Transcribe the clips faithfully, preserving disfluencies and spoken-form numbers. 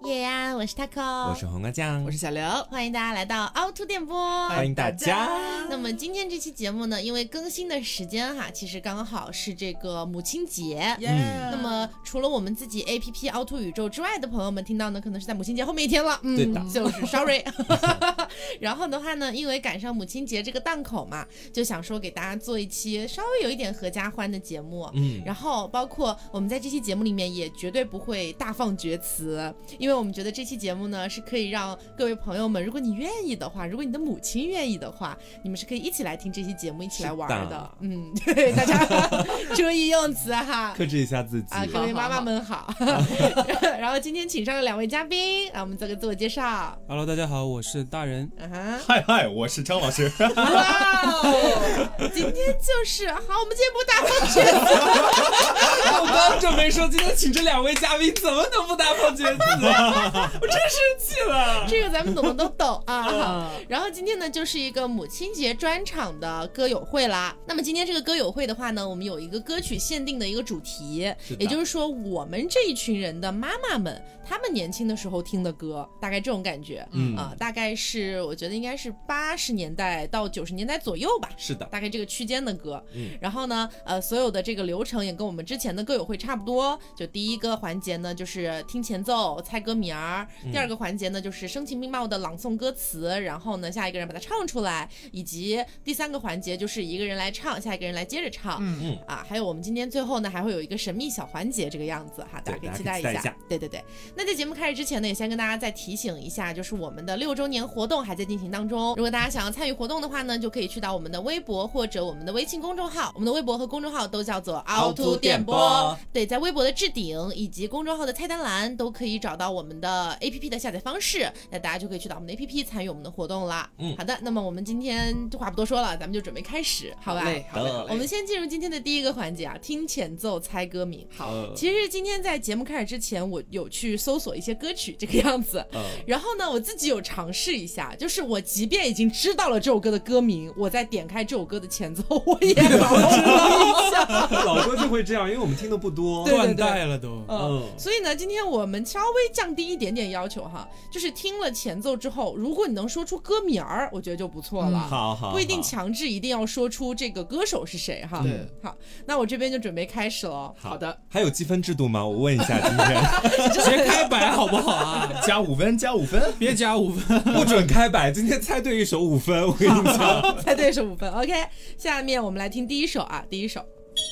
叶安，我是 Taco， 我是黄瓜酱， 我是小刘， 欢迎大家来到凹凸电波， 欢迎大家。 那么今天这期节目呢，因为更新的时间哈，其实刚好是这个母亲节。 嗯， 那么除了我们自己 A P P 凹凸宇宙之外的朋友们听到呢，可能是在母亲节后面一天了。嗯， 对的， 就是 sorry 。然后的话呢，因为赶上母亲节这个档口嘛，就想说给大家做一期稍微有一点合家欢的节目。嗯，然后包括我们在这期节目里面也绝对不会大放厥词，因为我们觉得这期节目呢是可以让各位朋友们，如果你愿意的话，如果你的母亲愿意的话，你们是可以一起来听这期节目，一起来玩的。嗯，对，大家注意用词哈， 克制一下自己啊，各位妈妈们好。然后今天请上了两位嘉宾，让我们做个自我介绍。 Hello， 大家好，我是大人。 啊哈， 嗨嗨，我是张老师。 哇哦，今天就是好，我们今天不大放厥词。 我刚准备说今天请这两位嘉宾怎么能不大放厥词？我真生气了。 这个咱们懂的都懂啊。然后今天呢，就是一个母亲节专场的歌友会啦。那么今天这个歌友会的话呢，我们有一个歌曲限定的一个主题，也就是说我们这一群人的妈妈们，他们年轻的时候听的歌，大概这种感觉。嗯啊、呃，大概是我觉得应该是八十年代到九十年代左右吧。 是的， 大概这个区间的歌。 嗯， 然后呢，呃，所有的这个流程也跟我们之前的歌友会差不多。就第一个环节呢，就是听前奏、猜歌名儿；第二个环节呢，就是声情并茂的朗诵歌词，然后呢，下一个人把它唱出来；以及第三个环节就是一个人来唱，下一个人来接着唱。嗯嗯啊，还有我们今天最后呢，还会有一个神秘小环节，这个样子哈，大家可以期待一下。 一下对对对。那在节目开始之前呢，也先跟大家再提醒一下，就是我们的六周年活动还在进行当中。如果大家想要参与活动的话呢，就可以去到我们的微博或者我们的微信公众号，我们的微博和公众号都叫做凹凸电波。对，在微博的置顶以及公众号的菜单栏都可以找到我们的 A P P 的下载方式，那大家就可以去到我们的 A P P 参与我们的活动啦。嗯，好的，那么我们今天话不多说了，咱们就准备开始，好吧？ 好嘞，好嘞，好嘞。 我们先进入今天的第一个环节啊，听前奏猜歌名。好，其实今天在节目开始之前，我有去搜索一些歌曲这个样子，嗯、然后呢，我自己有尝试一下，就是我即便已经知道了这首歌的歌名，我再点开这首歌的前奏，我也搞知道一下。 老歌就会这样，因为我们听的不多， 断代了都。 嗯，嗯所以呢，今天我们稍微降低一点点要求哈，就是听了前奏之后，如果你能说出歌名儿，我觉得就不错了。嗯、 好好， 不一定强制一定要说出这个歌手是谁哈。 对， 好，那我这边就准备开始了。 好的，还有积分制度吗？我问一下，今天直接开摆好不好啊？ 加五分，加五分， 别加五分， 不准开摆。今天猜对一首五分，我跟你讲， 猜对一首五分。OK， 下面我们来听第一首啊，第一首。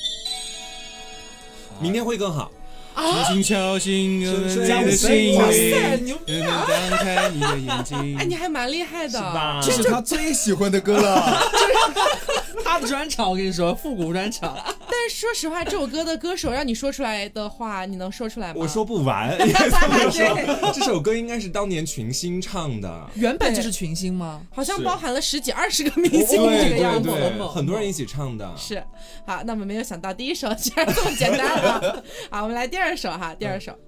明天会更好。 轻轻敲醒你的心灵，能张开你的眼睛。 哎，你还蛮厉害的，是吧？这是他最喜欢的歌了。 他的专场，我跟你说，复古专场。 但是说实话，这首歌的歌手让你说出来的话，你能说出来吗？ 我说不完。这首歌应该是当年群星唱的， 原本就是群星吗？ 好像包含了十几二十个明星这个样子， 很多人一起唱的。 是，好，那我们没有想到第一首居然这么简单啊！好，我们来第二首哈，第二首。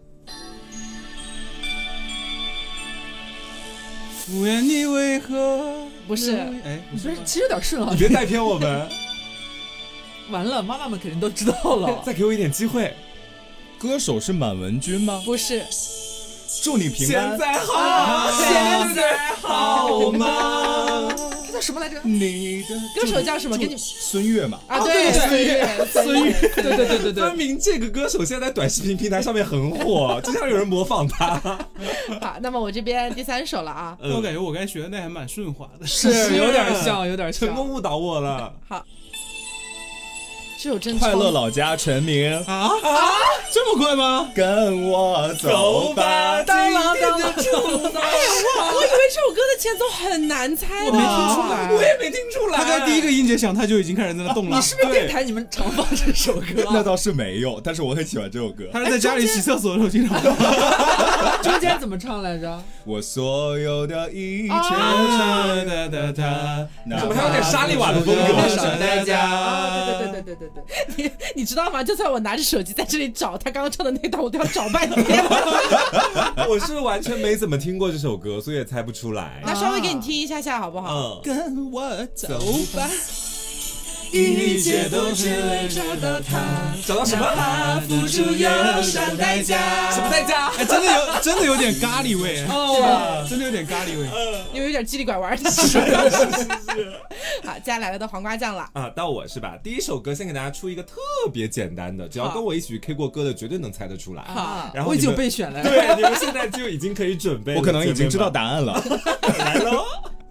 敷衍你为何？ 不是， 哎，不是，其实有点顺啊。 你别带偏我们。 完了，妈妈们肯定都知道了。 再给我一点机会。 歌手是满文军吗？ 不是。 祝你平安。 现在好，现在好吗？ 他叫什么来着？ 你的歌手叫什么？给你孙悦嘛？ 啊，对，孙悦， 孙悦，对对对对对。 分明这个歌手现在在短视频平台上面很火，就像有人模仿他。 好，那么我这边第三首了啊。 嗯、我感觉我刚才学的那还蛮顺滑的， 是有点像，有点像。 成功误导我了。 好。这首真快乐老家全名啊啊！这么快吗？ 跟我走吧， 当啷当啷。 哎呀，我我以为这首歌的前奏很难猜的， 我没听出来， 我也没听出来。 他在第一个音节响，他就已经开始在那动了。 你是不是电台你们常放这首歌？ 那倒是没有，但是我很喜欢这首歌。 他是在家里洗厕所的时候经常放。中间怎么唱来着？ 我所有的一切， 哒哒哒哒， 怎么还有点沙利瓦的风格？ 少代价。 对对对对对对对。你你知道吗？就算我拿着手机在这里找他刚刚唱的那段，我都要找半天。 我是完全没怎么听过这首歌，所以也猜不出来。 那稍微给你听一下下好不好？ 嗯、跟我走吧。 一切都是为找到他。找到什么？付出有上代价。什么代价？ 哎，真的有，真的有点咖喱味哦， 真的有点咖喱味， 又有点叽里拐弯的是是是。好，接下来的黄瓜酱了啊，到我是吧？第一首歌先给大家出一个特别简单的，只要跟我一起去 K 过歌的，绝对能猜得出来。 好， 然后我已经有备选了。 对，你们现在就已经可以准备了。 我可能已经知道答案了。 来喽。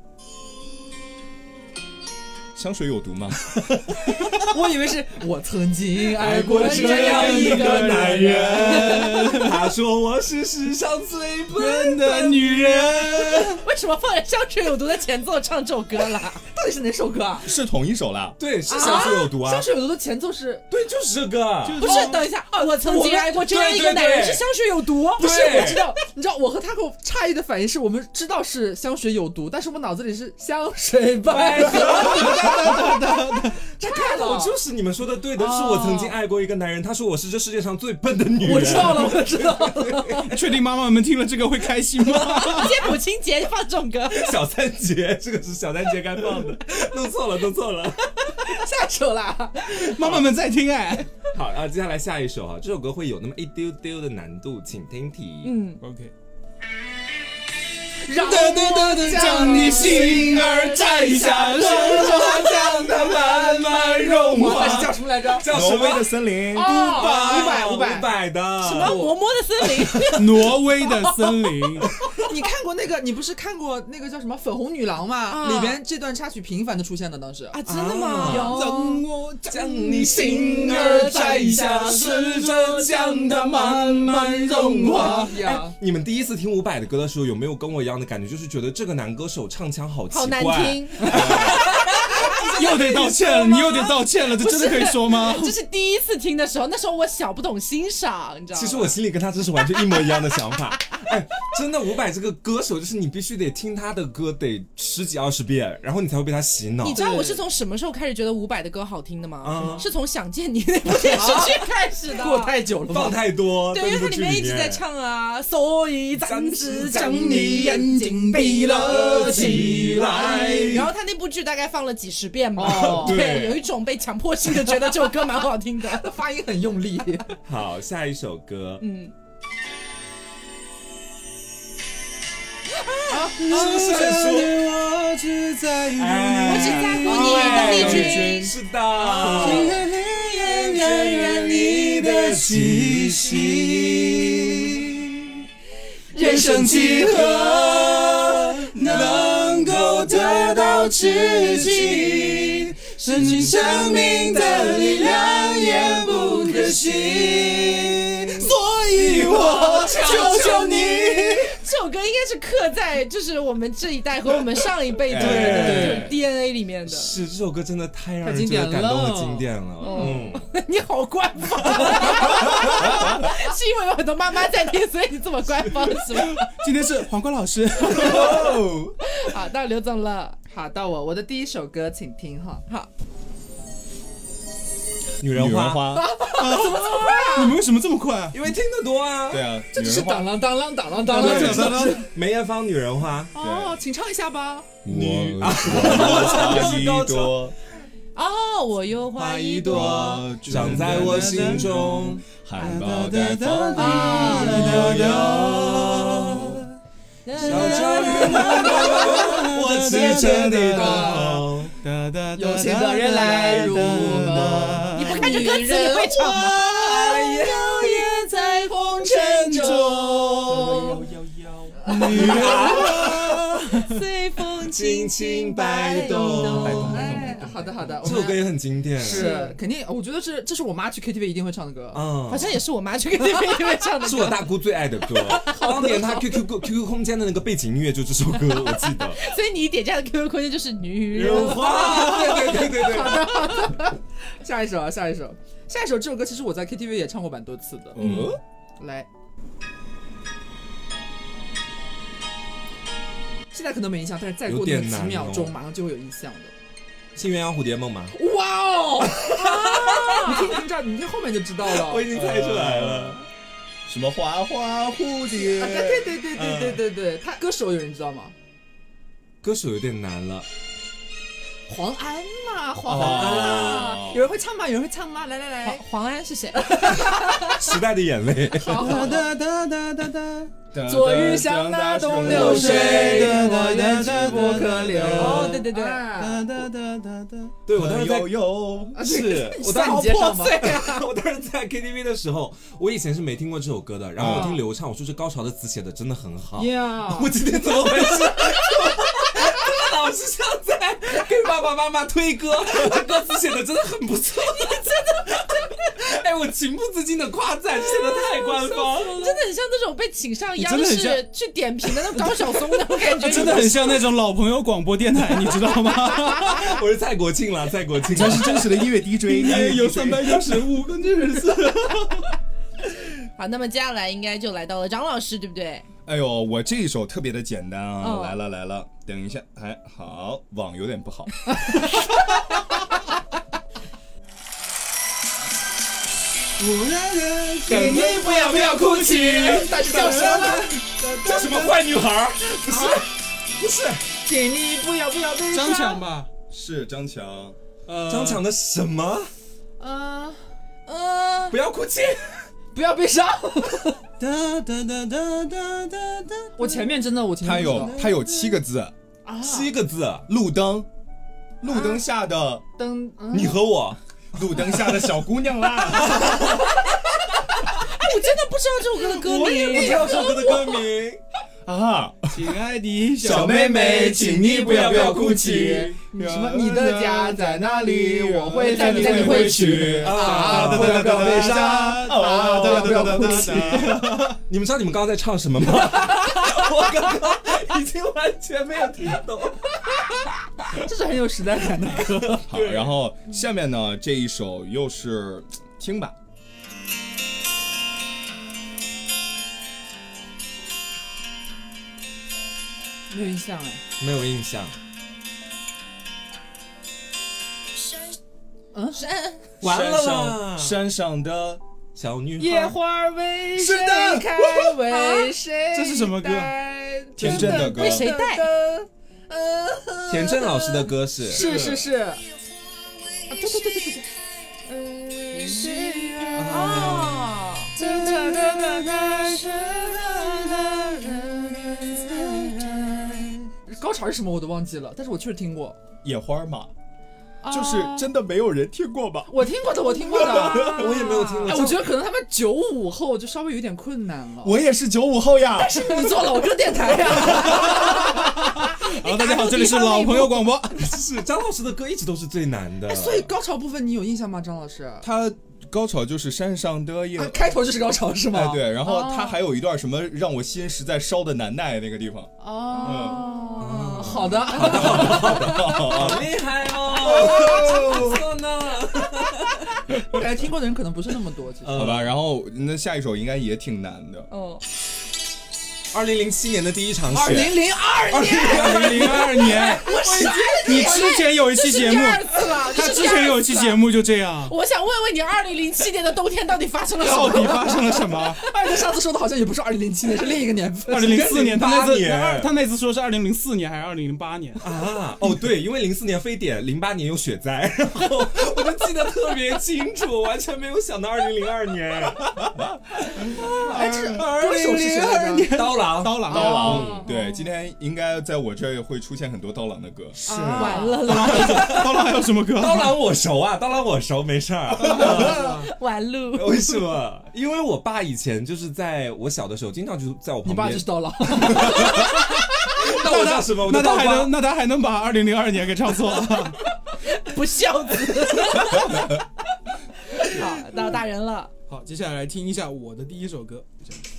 香水有毒吗？ 我以为是我曾经爱过这这样一个样一个男男人。 人，他说我是世上最笨的女人。 为什么放着香水有毒的前奏唱这首歌了？ 到底是哪首歌啊？ 是同一首啦。 对，是香水有毒啊。 香水有毒的前奏是？ 对，就是这个。 不是，等一下，我曾经爱过这样一个男人，是香水有毒。 不是，我知道，你知道，我和他口诧异的反应是我们知道是香水有毒，但是我脑子里是香水百合。 这看了，我就是你们说的对的，是我曾经爱过一个男人，他说我是这世界上最笨的女人。 我知道了，我知道了。 确定妈妈们听了这个会开心吗？ 今天母亲节放这种歌， 小三节，这个是小三节该放的，弄错了，弄错了。 下首啦， 妈妈们在听哎。 好，然后接下来下一首哈，这首歌会有那么一丢丢的难度，请听题。 嗯 ，OK。 让我将你心儿摘下，让它将它慢慢融化。 是叫什么来着？ 叫什么挪威的森林。 哦，五百五五百五百的什么嬷嬷的森林？ 挪威的森林。 你看过那个？你不是看过那个叫什么《粉红女郎》吗？ 啊里边这段插曲频繁的出现的，当时啊，真的吗？ 让我将你心儿摘下，试着将它慢慢融化。 呀， 你们第一次听伍佰的歌的时候，有没有跟我一样的感觉？就是觉得这个男歌手唱腔好奇怪， 好难听。 又得道歉了，你又得道歉了，这真的可以说吗？ 这是第一次听的时候，那时候我小不懂欣赏，你知道吗？ 其实我心里跟他真是完全一模一样的想法。哎，真的伍佰这个歌手，就是你必须得听他的歌得十几二十遍，然后你才会被他洗脑。 你知道我是从什么时候开始觉得伍佰的歌好听的吗？ 嗯、 是从《想见你》那部电视剧开始的。 过太久了， 放太多。 对，因为它里面一直在唱啊，所以暂时将你你眼睛闭了起来。 然后他那部剧大概放了几十遍吧。 哦对，有一种被强迫性的觉得这首歌蛮好听的， 发音很用力。 好，下一首歌， 嗯。 啊！我只在乎你， 我只在乎你，邓丽君。 是的。 感染你的气息，人生几何能够得到知己？失去生命的力量也不可惜，所以我求求你。 这首歌应该是刻在就是我们这一代和我们上一辈的人的 D N A 里面的。 是，这首歌真的太让人觉得感动和经典了。嗯， 你好官方，是因为有很多妈妈在听，所以你这么官方是吗？ 今天是黄瓜老师。 好，到刘总了。 好，到我，我的第一首歌，请听哈。 好。 女人花， 花啊、怎么这么快啊？你们为什么这么快啊？ 因为听得多啊。 对啊， 这就是当啷当啷当啷当啷啷当啷。 梅艳芳《女人花》 哦，请唱一下吧。 女花一朵， 哦，我有花一朵， 长在我心中， 含苞待放的悠悠， 小朝雨暖暖，我赤诚地等候， 有情的人来入梦。 你不看这歌词你会唱吗？ 摇曳在红尘中， 女人花随风轻轻摆动。 哎，好的好的， 这首歌也很经典， 是肯定，我觉得是这是我妈去 K T V 一定会唱的歌。 嗯， 好像也是我妈去 K T V 一定会唱的歌， 是我大姑最爱的歌。当年她 Q Q Q Q 空间的那个背景音乐就这首歌，我记得。 所以你点这样的 Q Q 空间就是女人花，对对对对对。 好的好的，下一首啊，下一首，下一首这首歌其实我在 K T V 也唱过蛮多次的。 嗯， 来。现在可能没印象，但是再过那几秒钟，马上就会有印象的。 新鸳鸯蝴蝶梦吗？ 哇哦！啊、你听听这，你听后面就知道了。 我已经猜出来了。 什么花花蝴蝶？ 啊、对对对对对对对，他歌手有人知道吗？ 歌手有点难了。 黄安嘛，黄安啊， 哦有人会唱吗？有人会唱吗？来来来， 黄安是谁？ 时代的眼泪。 好好哒哒哒哒哒。 昨日像那东流水，我愿只不可留。 哦，对对对， 啊哒哒哒哒。 对，我当时在有有。 是我当好时破碎啊！我当时在 K T V 的时候，我以前是没听过这首歌的，然后我听刘畅，我说这高潮的词写的真的很好。 呀， 我今天怎么回事？老是像在给爸爸妈妈推歌，这歌词写的真的很不错，真的。哎，我情不自禁的夸赞，写的太官方， 真的很像那种被请上央真的很像视去点评的那种高晓松那种感觉， 真的很像那种老朋友广播电台，你知道吗？ 我是蔡国庆了，蔡国庆， 这是真实的音乐 D J， 也有三百六十五个日子。 好，那么接下来应该就来到了张老师，对不对？ 哎呦，我这一首特别的简单啊！ 哦来了来了，等一下，还好，网有点不好。 给你不要不要哭泣，但是叫什么？ 叫什么坏女孩？不是，不是， 给你不要不要悲伤。 张强吧， 是张强， 呃， 张强的什么？ 呃呃， 不要哭泣。 不要悲伤。 哒哒哒哒哒哒哒。 我前面真的我前面他有他有七个字， 啊七个字， 路灯，路灯下的灯，嗯你和我。 路灯下的小姑娘啦。 哎，我真的不知道这首歌的歌名， 我也不知道这首歌的歌名。 啊， 亲爱的小妹妹，请你不要不要哭泣。 什么？你的家在哪里？我会带你带你回去。啊，不要不要悲伤，啊，不要不要哭泣。 你们知道你们刚刚在唱什么吗？我刚刚已经完全没有听懂。 这是很有时代感的歌。 好，然后下面呢这一首又是听吧。 没有印象哎。 没有印象。 嗯， 山完了山啦上山上的小女野孩。 花为谁是的开？为谁？ 这是什么歌？ 田震的歌为谁带？ 田震老师的歌是是是是。啊，对对对对对对。 哦， 高潮是什么我都忘记了，但是我确实听过。 野花嘛，就是真的没有人听过吧？ 我听过的，我听过的。 我也没有听过。 哎，我觉得可能他们九五后就稍微有点困难了。 我也是九五后呀。 是你做老歌电台呀。 好，大家好，这里是老朋友广播。 是张老师的歌一直都是最难的。 所以高潮部分你有印象吗，张老师？ 他高潮就是山上的野， 啊，开头就是高潮是吗？ 哎对，然后他还有一段什么让我心实在烧的难耐那个地方。 哦，好的， 好厉害哦，不错呢。 我感觉听过的人可能不是那么多，其实。 好吧，然后那下一首应该也挺难的。 哦， 二零零七年的第一场雪。 二零零二年， 二零零二年，你之前有一期节目， 第二次了， 他之前有一期节目就这样。 我想问问你，二零零七年的冬天到底发生了什到么？ 底发生了什么？ 而且上次说的好像也不是二零零七年，是另一个年份。 二零零四年，他那次年他那次说是二零零四年还是二零零八年啊？哦，对，因为零四年非典，零八年有雪灾，然后我就记得特别清楚，完全没有想到二零零二年。 哎，这歌手是谁来着？ 刀郎， 刀郎， 刀郎， 哦对，今天应该在我这儿会出现很多刀郎的歌。 是完了啦， 刀郎还有什么歌？ 刀郎我熟啊，刀郎我熟，没事儿。 完路。 为什么？因为我爸以前就是在我小的时候，经常就在我旁你爸就边。 是刀郎。 那我叫什么？我那他的刀疤。 还能那他还能把二零零二年给唱错了？ 不孝子。好，到大人了。 好，接下来来听一下我的第一首歌。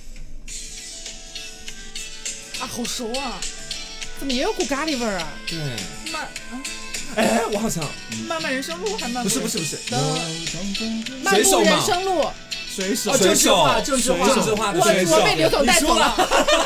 啊，好熟啊！ 怎么也有股咖喱味儿啊？ 对。 漫哎，我好像漫漫人生路还漫不是不是不是。 漫步人生路。 水手， 水手， 政治化， 政治化的我水手。 我被刘总带走了。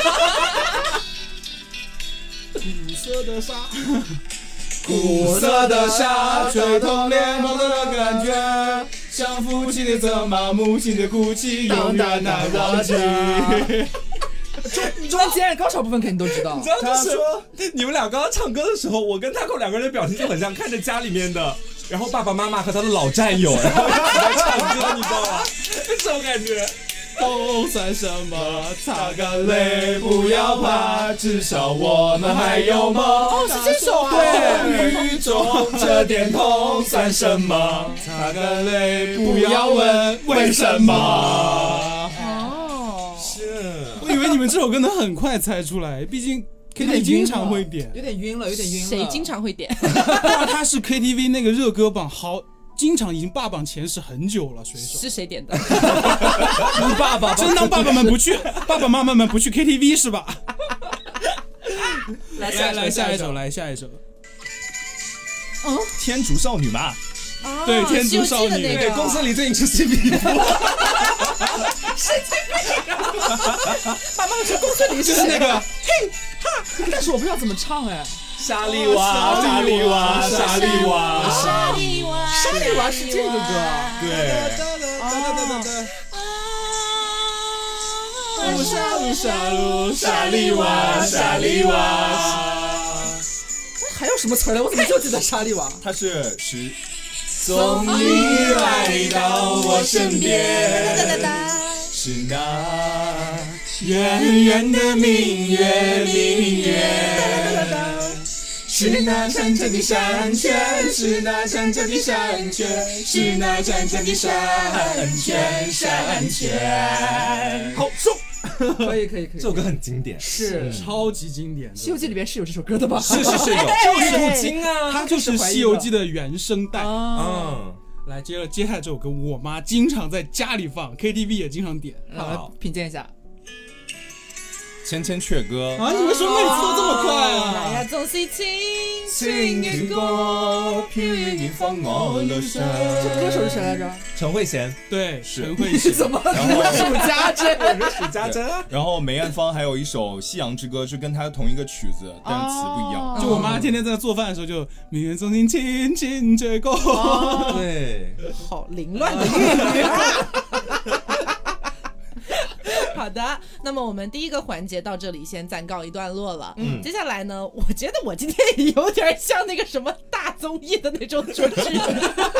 古色的沙， 古色的沙吹痛脸庞的感觉，像父亲的责骂，母亲的哭泣，永远难忘记。 中中间高潮部分肯定都知道。 你知道他就是说你们俩刚刚唱歌的时候，我跟 Taco 两个人的表情就很像看着家里面的，然后爸爸妈妈和他的老战友，然后一起在唱歌，你知道吗？这种感觉。 都算什么？擦干泪，不要怕，至少我们还有梦。 哦，是这首啊。 对，雨中这点痛算什么？擦干泪，不要问为什么。 哦， 是， 我以为你们这首歌能很快猜出来，毕竟 K T V 经常会点， 有点晕了，有点晕了。 谁经常会点？ 哇，他是 K T V 那个热歌榜好。经常已经霸榜前十很久了，水手是谁点的？ 你爸爸， 真当爸爸们不去，爸爸妈妈们不去 K T V 是吧？ 来来来下一首，来下一首。 哦， 天竺少女嘛， 啊， 对天竺少女西游记的那个对，公司里最近吃新皮肤， 爸妈说公孙离就是那个， 嘿哈，但是我不知道怎么唱哎。 沙利娃，沙利娃，沙利娃， 沙利娃， 沙利娃是这个歌， 对。 哦，沙鲁沙鲁沙利娃，沙利娃。 还有什么词儿来？我怎么就记得沙利娃？ 他是是。送你来到我身边，是那圆圆的明月，明月。是那潺潺的山泉，是那潺潺的山泉，是那潺潺的山泉，山泉。 好，收。可以可以可以， 这首歌很经典， 是超级经典。 《西游记》里边是有这首歌的吧？ 是是是有，就是古今啊， 它就是《西游记》的原声带。 嗯， 来，接着接下来这首歌，我妈经常在家里放 ，K T V 也经常点。 好，品鉴一下。 千千阙歌啊！你们说每次都这么快啊？ 哎呀，總是情情的歌飄於放我路上。 这歌手是谁来着？ 陈慧娴， 对， 是陈慧娴。 怎么如数家珍？ 史家珍啊。 然后梅艳芳还有一首《夕阳之歌》，是跟她同一个曲子，但是词不一样。 就我妈天天在做饭的时候就明月中心轻轻吹过。 对， 好凌乱的粤语啊！好的，那么我们第一个环节到这里先暂告一段落了。嗯，接下来呢，我觉得我今天也有点像那个什么大综艺的那种主持人。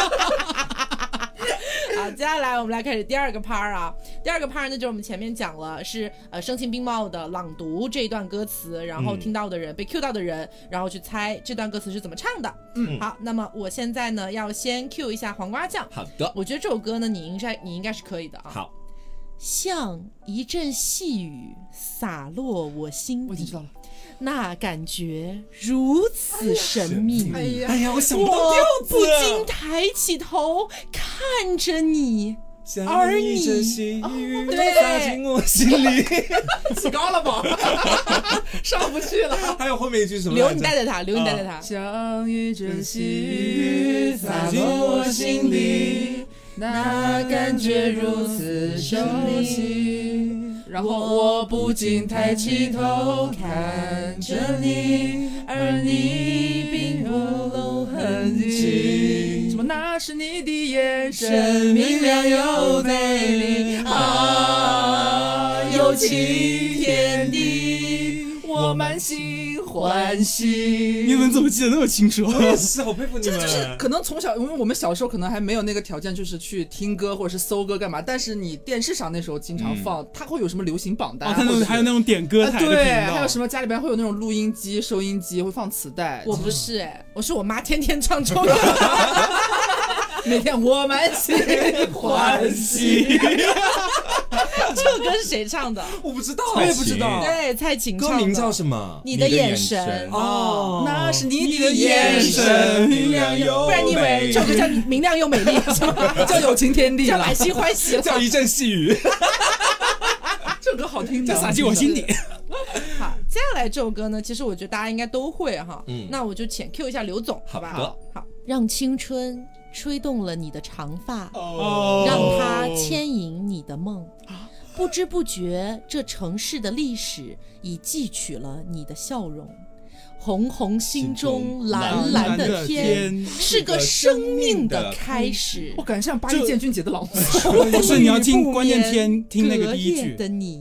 好，接下来我们来开始第二个 part 啊。第二个 part 呢，就是我们前面讲了是呃声情并茂的朗读这一段歌词，然后听到的人、嗯、被 cue 到的人，然后去猜这段歌词是怎么唱的。嗯，好，那么我现在呢要先 cue 一下黄瓜酱。 好的， 我觉得这首歌呢，你应该你应该是可以的啊。 好。 像一阵细雨洒落我心底， 我已经知道了， 那感觉如此神秘。 哎呀， 哎呀，我想不到调子， 不禁抬起头看着你，而你， 像一阵细雨对， 洒进我心里。 起高了吧？上不去了。 还有后面一句什么？ 留你带着他，留你带着他。 像一阵细雨洒进我心里。那感觉如此熟悉，然后我不禁抬起头看着你，而你并不露痕迹。什么？那是你的眼神，明亮又美丽啊，有情天地，我满心欢喜。 你们怎么记得那么清楚？ 我也是，好佩服你们。 就是可能从小，因为我们小时候可能还没有那个条件，就是去听歌或者是搜歌干嘛。但是你电视上那时候经常放，嗯、它会有什么流行榜单， 哦，它那种还有那种点歌台的频道、 啊，对，还有什么家里边会有那种录音机、收音机会放磁带。 我不是哎、欸，我是我妈天天唱这首歌。 每天我满心欢喜。 这首歌是谁唱的？ 我不知道， 我也不知道。 对，蔡琴唱的。 歌名叫什么？ 你的眼神。 哦，那是你的眼神，明亮又美。 不然你以为这首歌叫明亮又美丽， 叫有情天地， 叫满心欢喜， 叫一阵细雨。 这首歌好听的， 洒进我心底。 好，接下来这首歌呢，其实我觉得大家应该都会哈。嗯，那我就浅 Q 一下刘总，好吧？ 好， 好，让青春吹动了你的长发，哦、让它牵引你的梦。不知不觉，这城市的历史已记取了你的笑容。红红心中蓝蓝的天，是个生命的开始。 我感觉像八一建军节的朗诵。 不是，你要听关键天，听那个第一句的你，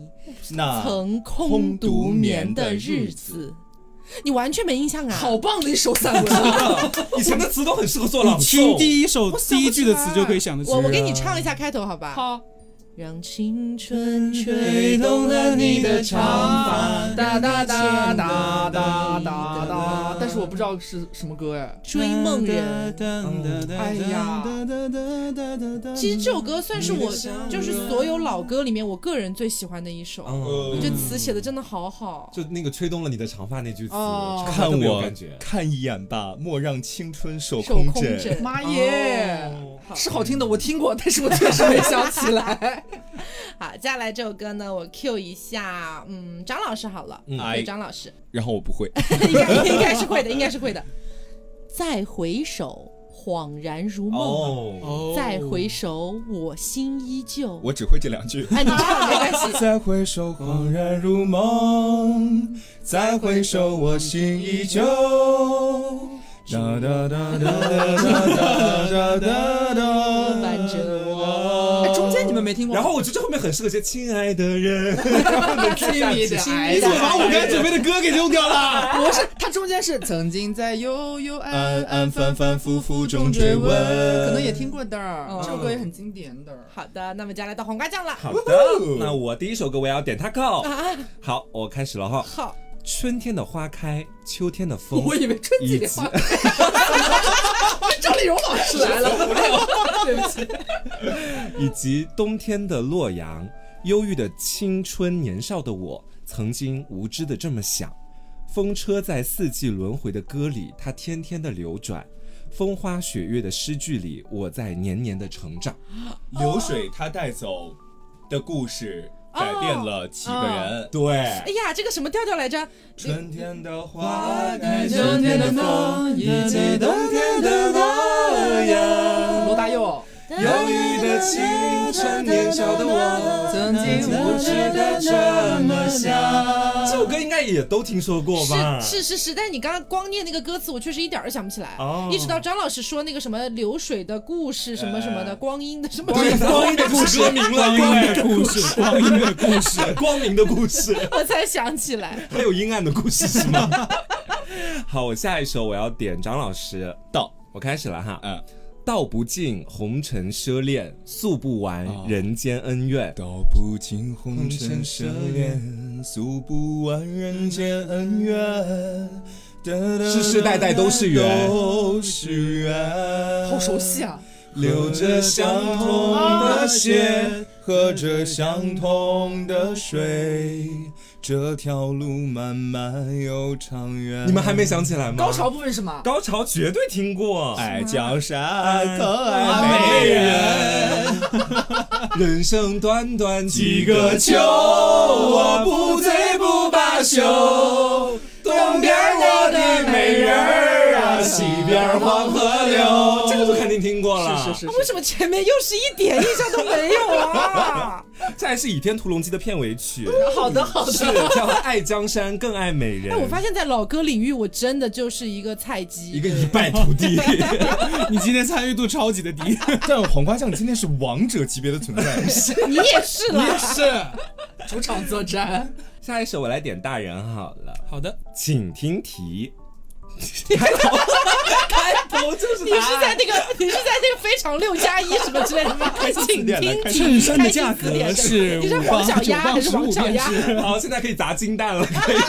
那曾空独眠的日子。你完全没印象啊！ 好棒的一首散文啊！ 以前的词都很适合做朗诵。 听第一首第一句的词就可以想得起来。 我我给你唱一下开头，好吧？ 好。 让青春吹动了你的长发， 哒哒哒哒哒哒哒。但是我不知道是什么歌哎。 追梦人。 哎呀， 其实这首歌算是我就是所有老歌里面我个人最喜欢的一首，我觉得词写的真的好好。 就那个吹动了你的长发那句词， 看我看一眼吧，莫让青春手空枕。 妈耶，是好听的，我听过，但是我确实没想起来。 好，接下来这首歌呢，我 Q 一下，嗯，张老师好了，嗯，对，张老师， 然后我不会， 应该应该是会的，应该是会的。再回首，恍然如梦，哦，再回首，我心依旧。 我只会这两句。 哎，你唱没关系。 再回首，恍然如梦，再回首，我心依旧。哒哒哒哒哒哒哒哒， 伴着我。 哎，中间你们没听过？ 然后我觉得这后面很适合些亲爱的人， 亲密的爱。 你怎么把我刚才准备的歌给丢掉了？ 不是，它中间是曾经在悠悠安安反反复复中追问， 可能也听过的，这首歌也很经典的。 好的，那么接下来到黄瓜酱了。 好的，那我第一首歌我也要点它扣。好，我开始了哈。 好。 春天的花开，秋天的风， 我以为春季的花开。张丽蓉老师来了，对不起。 以及冬天的洛阳，忧郁的青春年少的我，曾经无知的这么想。风车在四季轮回的歌里，它天天的流转。风花雪月的诗句里，我在年年的成长。 流水它带走的故事。改变了七个人， 哦、对。 哎呀，这个什么调调来着？ 春天的花开，秋天的风，以及冬天的洛阳。 罗大佑。 忧郁的青春年少的我，曾经无知的这么想。 这首歌应该也都听说过吧？ 是是是是，但是你刚刚光念那个歌词，我确实一点儿想不起来。哦、一直到张老师说那个什么流水的故事什么什么的，呃、光阴的什么光阴光阴的故事，歌名了， 光阴的故事，光阴的故事， 光明的故事， 我才想起来。 还有阴暗的故事是吗？好，我下一首我要点张老师到，我开始了哈，嗯。道不尽红尘奢恋，诉不完人间恩怨。 道不尽红尘奢恋，诉不完人间恩怨。 世世代代都是缘， 都是缘。 好熟悉啊！ 流着相同的血，喝着相同的水。这条路漫漫又长远。 你们还没想起来吗？ 高潮部分是吗？ 高潮绝对听过。 爱江山，可爱美人。 人生短短几个秋，我不醉不罢休。东边我的美人儿啊，西边黄河流。 这个都肯定听过了。 是是是是。 为什么前面又是一点印象都没有啊？ 这还是《倚天屠龙记》的片尾曲。 好的好的。 是叫爱江山更爱美人。 哎，我发现在老歌领域，我真的就是一个菜鸡， 一个一败涂地。 你今天参与度超级的低， 但黄瓜酱今天是王者级别的存在。 你也是了， 你也是。 主场作战。 下一首我来点大人好了。 好的， 请听题。开头，开头就是你是在那个，你是在那个非常六加一什么之类的吗？请听题。 衬衫的价格是你是黄小鸭还是黄小鸭？ 好，现在可以砸金蛋了，可以。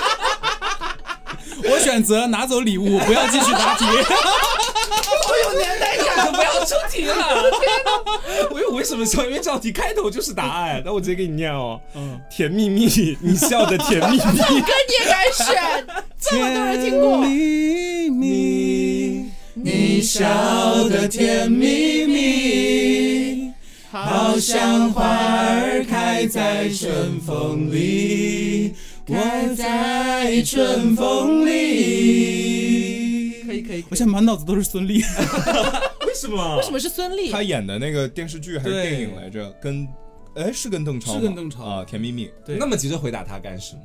我选择拿走礼物，不要继续答题。 好有年代感，不要出题了。天哪！我以为为什么笑？因为这道题开头就是答案，那我直接给你念哦。嗯，甜蜜蜜，你笑的甜蜜蜜。 这歌你也敢选？这么多人听过。 甜蜜蜜，你笑的甜蜜蜜，好像花儿开在春风里，开在春风里。 可以可以， 我现在满脑子都是孙俪。 为什么？ 为什么是孙俪？ 他演的那个电视剧还是电影来着？跟哎是跟邓超吗？ 是跟邓超啊，甜蜜蜜。 对， 那么急着回答他干什么？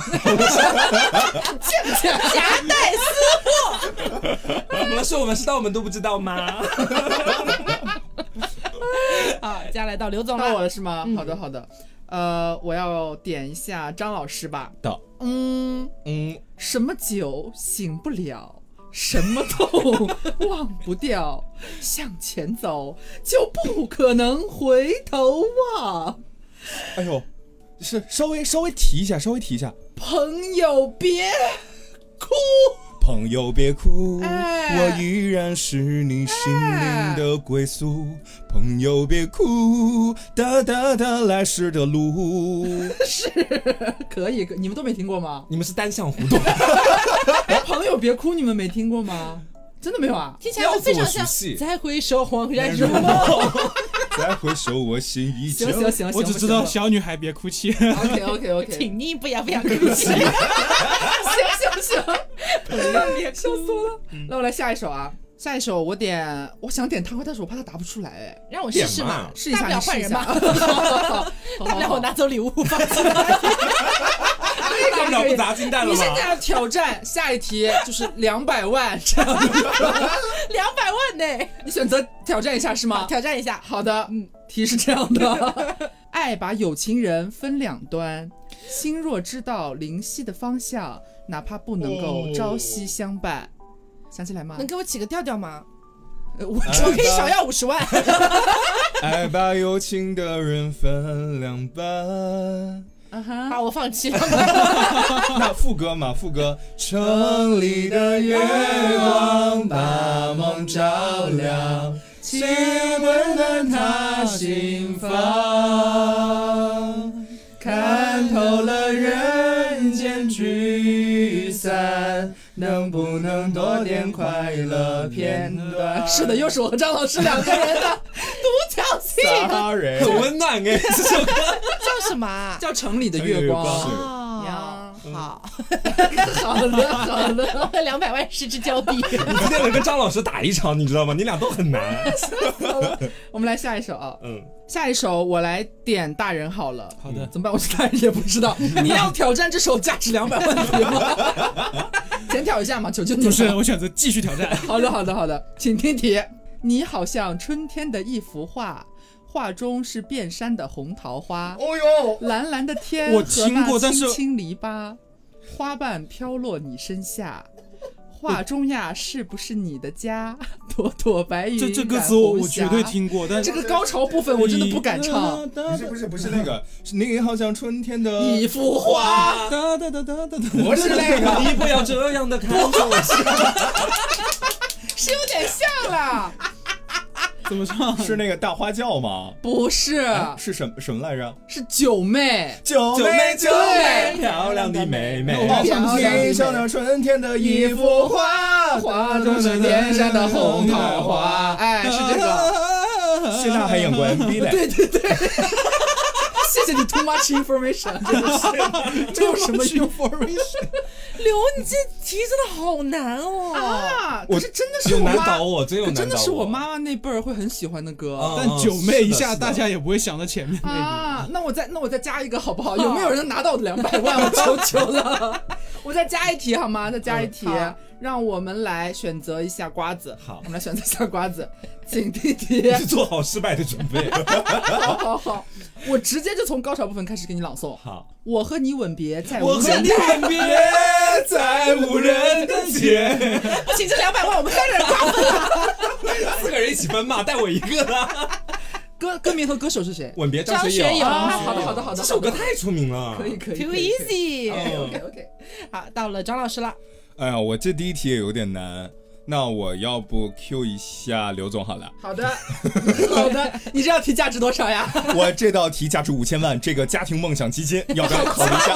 夹带私货。 怎么了？是我们是到我们都不知道吗？ 好，接下来到刘总了。 到我了是吗？嗯、好的好的。 呃，我要点一下张老师吧。 到， 嗯嗯， 什么酒醒不了，什么痛忘不掉，向前走就不可能回头望。 哎呦，是稍微稍微提一下，稍微提一下。 朋友别哭， 朋友别哭， 哎、 我依然是你心灵的归宿。哎、朋友别哭，哒哒哒来时的路。 是可以，你们都没听过吗？ 你们是单向互动。 哎，朋友别哭，你们没听过吗？真的没有啊？ 听起来非常像。再回首，恍然如梦。 再回首，我心依旧。 行行行， 我只知道小女孩别哭泣。 OK OK OK， 请你不要不要哭泣。 行行行，朋友别哭，笑死我了。那我来下一首啊。下一首我点，我想点汤快，但是我怕他答不出来，哎， 让我试试嘛， 试一下， 大不了换人嘛，大不了我拿走礼物放弃。 大不了不砸金蛋了吗？ 你现在要挑战下一题就是两百万这样的， 两百万呢？ 你选择挑战一下是吗？ 挑战一下。 好的，嗯，题是这样的：爱把有情人分两端，心若知道灵犀的方向，哪怕不能够朝夕相伴。想起来吗？ 能给我起个调调吗？ 呃、我我可以少要五十万。 爱把有情的人分两半。 uh huh. 好，我放弃了。 那副歌嘛，副歌。城里的月光把梦照亮，请温暖他心房，看透了人间聚散，能不能多点快乐片段？ 是的，又是我和张老师两个人的独角戏， 很温暖哎，这首歌叫什么啊？ 叫《城里的月光》。 哦，好， 好的，好的， 两百万失之交臂。 你今天能跟张老师打一场，你知道吗？你俩都很难。 我们来下一首啊， 嗯， 下一首我来点大人好了。 好的， 怎么办？我是大人也不知道。你要挑战这首价值两百万的题吗？检挑一下嘛，求求你。 不是，我选择继续挑战。 好的，好的，好的，请听题。你好像春天的一幅画，画中是遍山的红桃花。 哦呦，蓝蓝的天， 我听过，但是青青篱笆，花瓣飘落你身下。画中呀，是不是你的家？朵朵白云。 这这歌词我我绝对听过，但这个高潮部分我真的不敢唱。 不是不是不是那个，是你好像春天的一幅画。 哒哒哒哒哒哒， 不是那个， 你不要这样的看着我。 是有点像了。 怎么唱？ 是那个大花轿吗？ 不是， 哎、是什么什么来着？ 是九妹， 九妹九妹， 漂亮的妹妹。 你像那春天的一幅画， 画中是遍山的红桃花。哎，是这个。 谢娜还演过 M V 嘞。 对对对。谢谢你 too much information， 真的是，这有什么 information？ 刘，你这题真的好难哦！ 啊，可是真的是我妈， 难倒我，真有难倒我， 真的是我妈妈那辈儿会很喜欢的歌。 嗯、 但九妹一下大家也不会想到前面那个啊。那我再那我再加一个好不好？有没有人能拿到我的两百万？我求求了，我再加一题好吗？再加一题。嗯，让我们来选择一下瓜子。 好， 我们来选择一下瓜子，请听题。 做好失败的准备。 好好好，我直接就从高潮部分开始给你朗诵。 好， 我和你吻别在我和你吻别在无人的街。 不行，这两百万我们三个人瓜分了。 四个人一起分嘛，带我一个啦。 歌歌名和歌手是谁？ 吻别张学友。 好的好的好的， 这首歌太出名了。 可以可以。 Too easy。 OK OK。 好，到了张老师了。 哎呀，我这第一题也有点难，那我要不 Q 一下刘总好了。 好的，好的，你这道题价值多少呀？ 我这道题价值五千万，这个家庭梦想基金要不要考虑一下？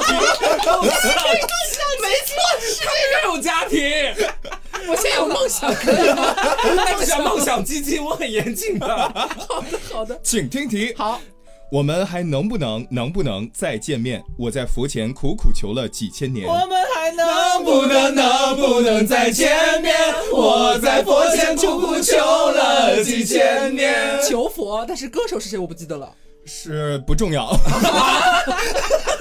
没错，是这种家庭。 我现在有梦想，可以吗？ 梦想梦想基金，我很严谨的。 好的好的， 请听题。 好。 我们还能不能能不能再见面？我在佛前苦苦求了几千年。 我们还能不能能不能再见面？我在佛前苦苦求了几千年。 求佛，但是歌手是谁我不记得了。 是不重要。 但是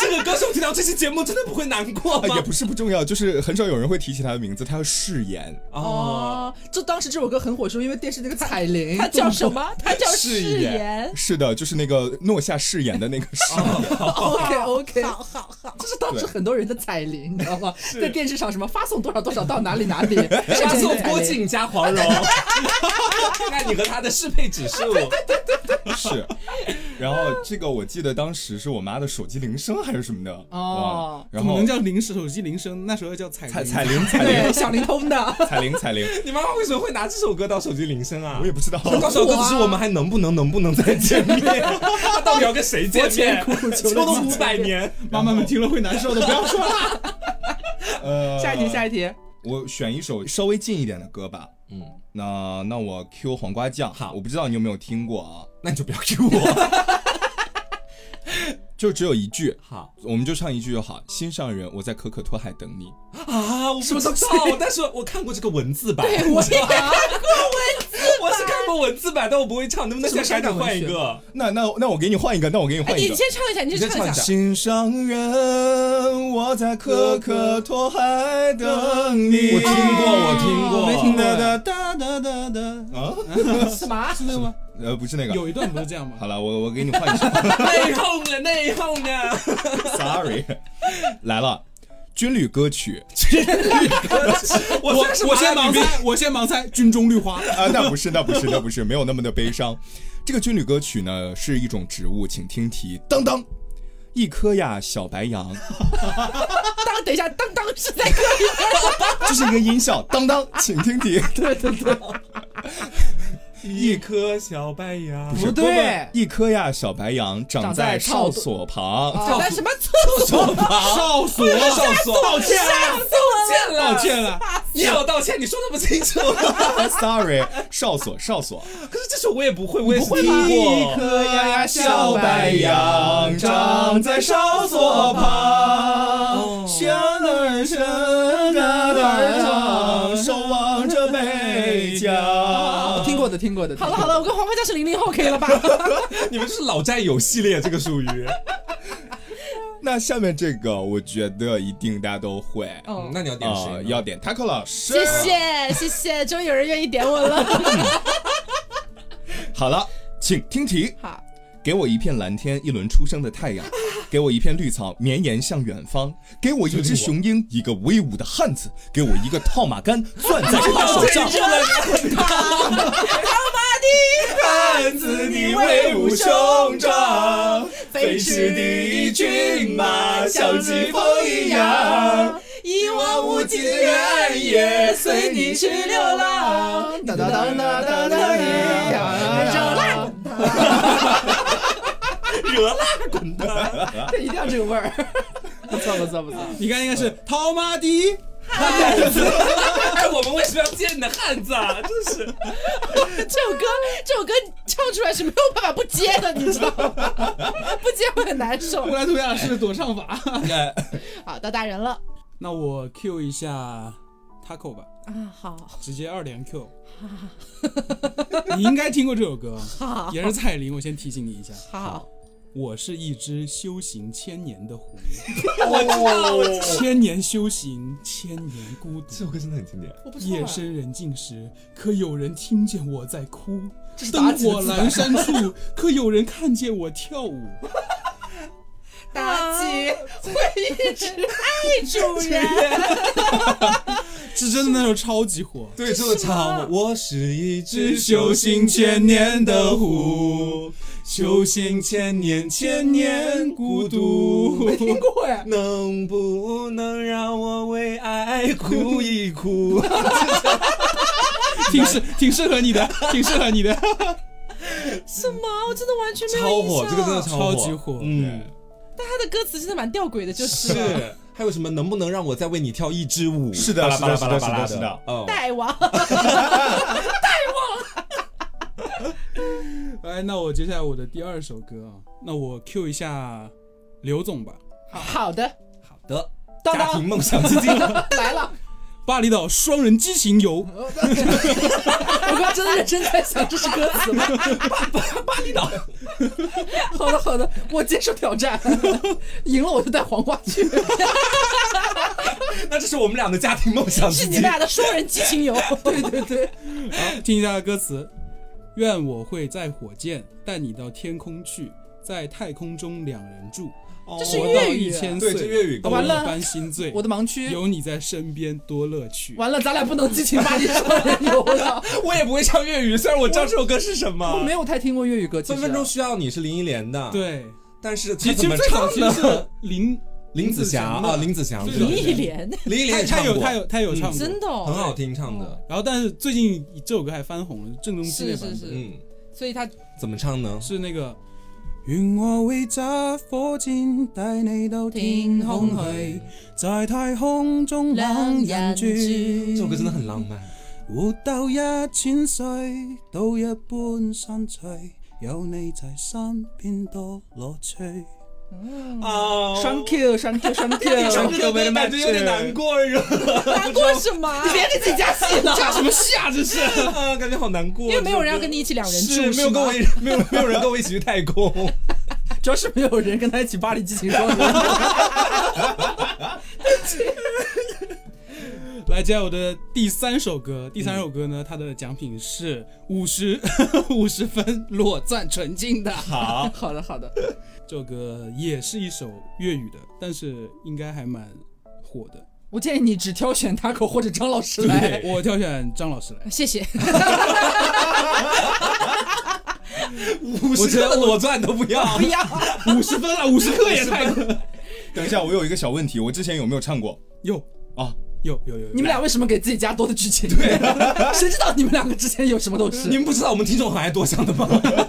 这个歌手听到这期节目真的不会难过吗？ 也不是不重要，就是很少有人会提起他的名字，他要饰演。 哦，这当时这首歌很火，是因为电视那个彩铃， 他叫什么？他叫誓言。 是的，就是那个诺夏饰演的那个誓言。 OK OK， 好好好， 这是当时很多人的彩铃，你知道吗？在电视上什么发送多少多少到哪里哪里， 发送郭靖加黄蓉，看看你和他的适配指数。 是，然后这个我记得当时是我妈的手机铃声还是什么的哦， 然后能叫铃手机铃声，那时候叫彩彩彩铃彩铃小灵通的彩铃彩铃。 你妈妈为什么会拿这首歌当手机铃声啊？ 我也不知道。 告诉我歌只是我们还能不能能不能再见面？他到底要跟谁见面？求了五百年， 妈妈们听了会难受的，不要说了。 呃， 下一题，下一题， 我选一首稍微近一点的歌吧。嗯，那那我 Q 黄瓜酱。好，我不知道你有没有听过啊？ 那你就不要 Q 我。 就只有一句， 好， 我们就唱一句就好。心上人，我在可可托海等你。 啊，我不知道，但是我看过这个文字版。 对，我也看过文字版。 我是看过文字版，但我不会唱，能不能现在赶紧换一个？ 那那那我给你换一个，那我给你换一个。 你先唱一下，你先唱一下。 心上人，我在可可托海等你。 我听过，我听过， 没听过。 哒哒哒哒哒啊？ 什么？ 是那个吗？ 呃，不是那个， 有一段不是这样吗？ 好了，我我给你换一首。 内讧了，内讧啊 ！Sorry， 来了，军旅歌曲。 军旅歌曲，我我我先盲猜，我先盲猜，军中绿花啊，那不是，那不是，那不是，没有那么的悲伤。这个军旅歌曲呢是一种植物，请听题。当当，一颗呀小白杨。 当，等一下，当当是在歌里， 这是一个音效。当当，请听题。 对对对。 一颗小白杨， 不对， 一颗呀小白杨长在哨所旁， 长在什么厕所旁？ 哨所， 哨所， 道歉， 道歉了， 道歉了， 你要道歉，你说的不清楚。 Sorry， 哨所，哨所。 可是这首我也不会，我也是听过。 一颗呀小白杨长在哨所旁，响儿声的儿唱，守望着北疆。 听过的，听过的。 好了好了，我跟黄花酱是零零后，可以了吧？ 你们就是老战友系列，这个属于。 那下面这个，我觉得一定大家都会。 嗯，那你要点谁、呃？ 要点 Taco 老师。 谢谢谢谢，终于有人愿意点我了。 好了，请听题。 好。 给我一片蓝天，一轮初升的太阳；给我一片绿草，绵延向远方；给我一只雄鹰，一个威武的汉子；给我一个套马杆，攥在他手上。 套马的汉子，你威武雄壮，飞驰的骏马像疾风一样， 一望无际的原野随你去流浪。 哒哒哒哒哒哒呀， 热辣滚烫， 这一定要这个味儿。不错不错不错， 你看应该是套马的汉子。我们为什么要见你的汉子啊？真是。 这首歌，这首歌唱出来是没有办法不接的，你知道吗？不接会很难受。 乌拉图亚是躲唱法。 好，到大人了。 那我 Q 一下 Taco 吧。 啊，好， 直接二连 Q。你应该听过这首歌， 好， 也是蔡琳。我先提醒你一下。 好， 我是一只修行千年的狐。 我知道，我知道。 千年修行，千年孤独。 这首歌真的很经典。 夜深人静时，可有人听见我在哭？灯火阑珊处，可有人看见我跳舞？ 妲己会一直爱主人。 是真的那首超级火。 对，这个唱我是一只修行千年的狐，修行千年千年孤独。 没听过呀。 能不能让我为爱哭一哭？ 挺适挺适合你的，挺适合你的。 什么？我真的完全没有超印象。 火，这个真的超火， 超级火。 嗯， 但他的歌词真的蛮吊诡的，就是是。还有什么？能不能让我再为你跳一支舞？ 是的，是的，是的，是的，是的。 哦， 大王，大王。哎，那我接下来我的第二首歌啊，那我 Q 一下刘总吧。 好的， 好的。 当当家庭梦想基金来了。 巴厘岛双人激情游。 我刚真的认真在想这是歌词吗？ 巴巴厘岛。 好的好的，我接受挑战，赢了我就带黄瓜去。 那这是我们俩的家庭梦想之一， 是你们俩的双人激情游。 对对对， 好，听一下歌词。愿我会载火箭带你到天空去，在太空中两人住。 这是活到粤语一千岁， 对，这粤语多一般心醉。 我的盲区， 有你在身边多乐趣。 完了，咱俩不能激情巴黎双人游了。 我也不会唱粤语，虽然我知道这首歌是什么。 我没有太听过粤语歌。 分分钟需要你是林忆莲的， 对， 但是其实怎么唱其实是林林子祥啊，林子祥， 林忆莲， 林忆莲也他唱过， 有他有他有唱过， 真的很好听唱的。 然后，但是最近这首歌还翻红了，郑中基那版本。 嗯， 所以他怎么唱呢？ 是那个。願我會揸火箭帶你到天空去，在太空中兩人住。 這首歌真的很浪漫。 活到一千歲，都一般新趣，有你在身邊多樂趣。 哦 ，Thank you，Thank you，Thank you，Thank you，没感觉有點難過了。 難過什麼？你別給自己加戲了， 加什麼戲啊？這是啊，感覺好難過。 因為沒有人要跟你一起兩人住， 是沒有跟我一沒有沒有人跟我一起去太空， 主要是沒有人跟他一起巴黎激情雙人。 来，接下来我的第三首歌，第三首歌呢，它的奖品是五十五十分裸钻纯净的。 好， 好的，好的。 这首歌也是一首粤语的，但是应该还蛮火的。 我建议你只挑选他口或者张老师来。 我挑选张老师来。 谢谢。 五十克的裸钻都不要， 不要。 五十分了，五十克也太多。 等一下，我有一个小问题，我之前有没有唱过？ 有啊。 有有有， 你们俩为什么给自己加多的剧情？对，谁知道你们两个之前有什么都是？ 你们不知道我们听众很爱多想的吗？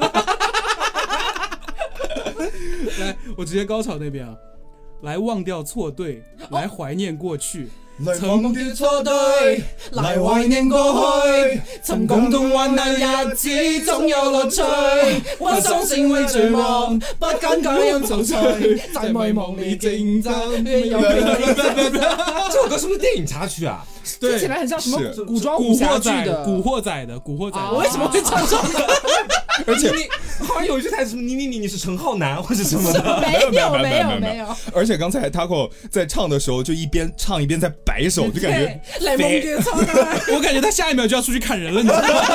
来，我直接高潮那边啊，来忘掉錯對，來懷念過去。 來忘掉錯對，來懷念過去，曾共同患難日子總有樂趣。我總是會絕望，不敢這樣做趣，在迷茫裡競爭。 這首歌是不是電影插曲啊？ 聽起來很像什麼古裝武俠劇的古惑仔的古惑仔。 我為什麼會唱這個？ 而且你好像有一句台詞，你你你你是陳浩南或者什麼的？ 沒有沒有沒有。 而且剛才 Taco 在唱的時候，就一邊唱一邊在擺手，就感覺來忘掉錯對。 我感覺他下一秒就要出去砍人了，你知道嗎？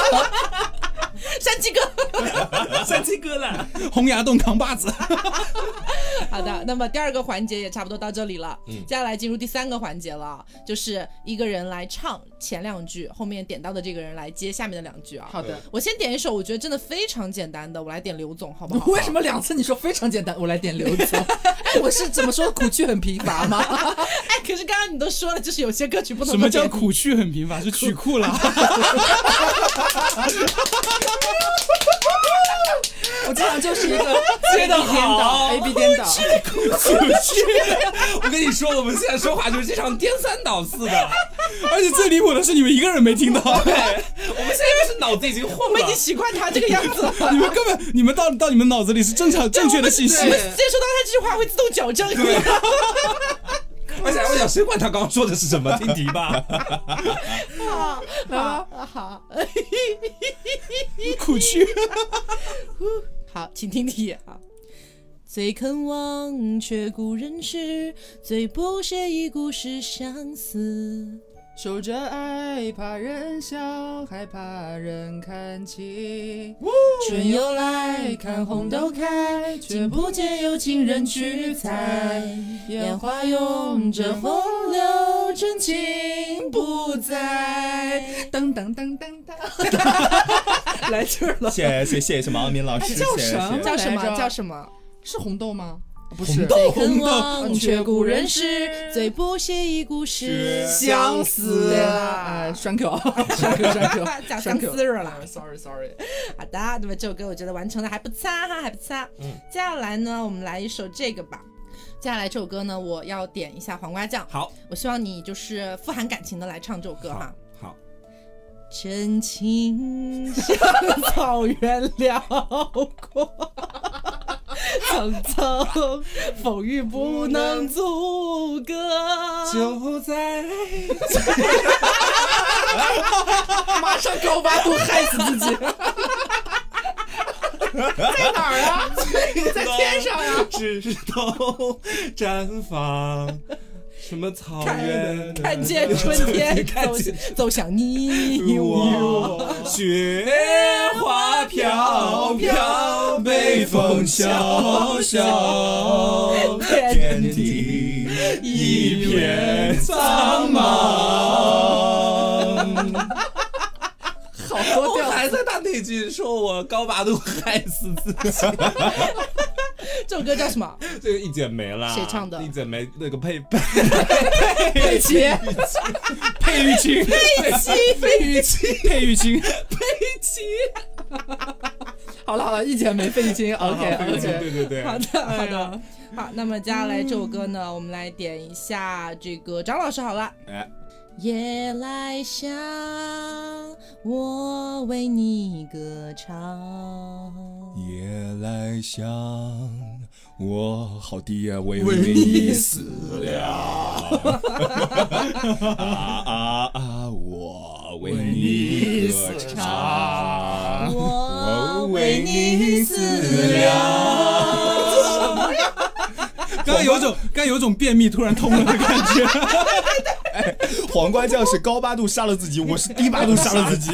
山雞哥， 山雞哥了， 洪崖洞扛把子。 好的，那麼第二個環節也差不多到這裡了，嗯，接下來進入第三個環節了，就是一個人來唱前兩句，後面點到的這個人來接下面的兩句啊。 好的， 我先點一首我覺得真的非常簡單的，我來點劉總，好不好？ 為什麼兩次你說非常簡單，我來點劉總？哎，我是怎麼說苦趣很貧乏嗎？ 哎，可是剛剛你都說了，就是有些歌曲不能。 什麼叫苦趣很貧乏？是曲庫啦。 我經常就是一個接的好 A B 顛倒， 苦趣。我跟你說，我們現在說話就是經常顛三倒四的， 而且最離譜的是你們一個人沒聽到。 對，我們現在就是腦子已經混了， 我們已經習慣他這個樣子了。 你們根本，你們到到你們腦子裡是正常正確的信息。 我們接收到他這句話會自動矯正。 對。而且我想誰管他剛剛說的是什麼？聽題吧。 好，好，好。 苦趣。 好，請聽題啊。最肯忘卻故人事，最不屑一顧是相思。 守着愛，怕人笑，害怕人看清。 春又來，看紅豆開，卻不見有情人去採。煙花擁着風流，真情不在。 噔噔噔噔噔，來勁了。 謝謝謝謝毛阿敏老師， 叫什麼？ 叫什麼？叫什麼？ 是紅豆嗎？不是。 最肯忘卻故人事，最不屑一顧是相思。 啊，雙口，雙口，雙口， 講相思了啦。 Sorry Sorry。 好的，那麼這首歌我覺得完成的還不差哈，還不差。嗯。接下來呢，我們來一首這個吧。接下來這首歌呢，我要點一下黃瓜醬。 好， 我希望你就是富含感情的來唱這首歌哈。 好。 真情像草原遼闊， 层层，风雨不能阻隔。 就在马上高八度害死自己。在哪儿啊？在天上呀、啊！ 枝头绽放，什么草原？ 看见春天走走向你我， 雪花飘飘，北风萧萧，天地一片苍茫。 好多调， 我还在他那句说我高八度害死自己。 这首歌叫什么？ 这个一剪梅啦， 谁唱的？ 一剪梅那个佩佩佩奇， 佩玉清， 佩奇， 费玉清， 佩玉清， 佩奇。 好了好了，一剪梅费玉清 ，OK OK， 对对对， 好的好的好。那么接下来这首歌呢，我们来点一下这个张老师好了。 哎。 夜来香，我为你歌唱。 夜来香，我好弟啊，为你死了。啊啊啊！我为你歌唱，我为你死了。 什么呀？ 刚刚有种，刚刚有种便秘突然通了的感觉。 哎，黄瓜酱是高八度杀了自己，我是低八度杀了自己。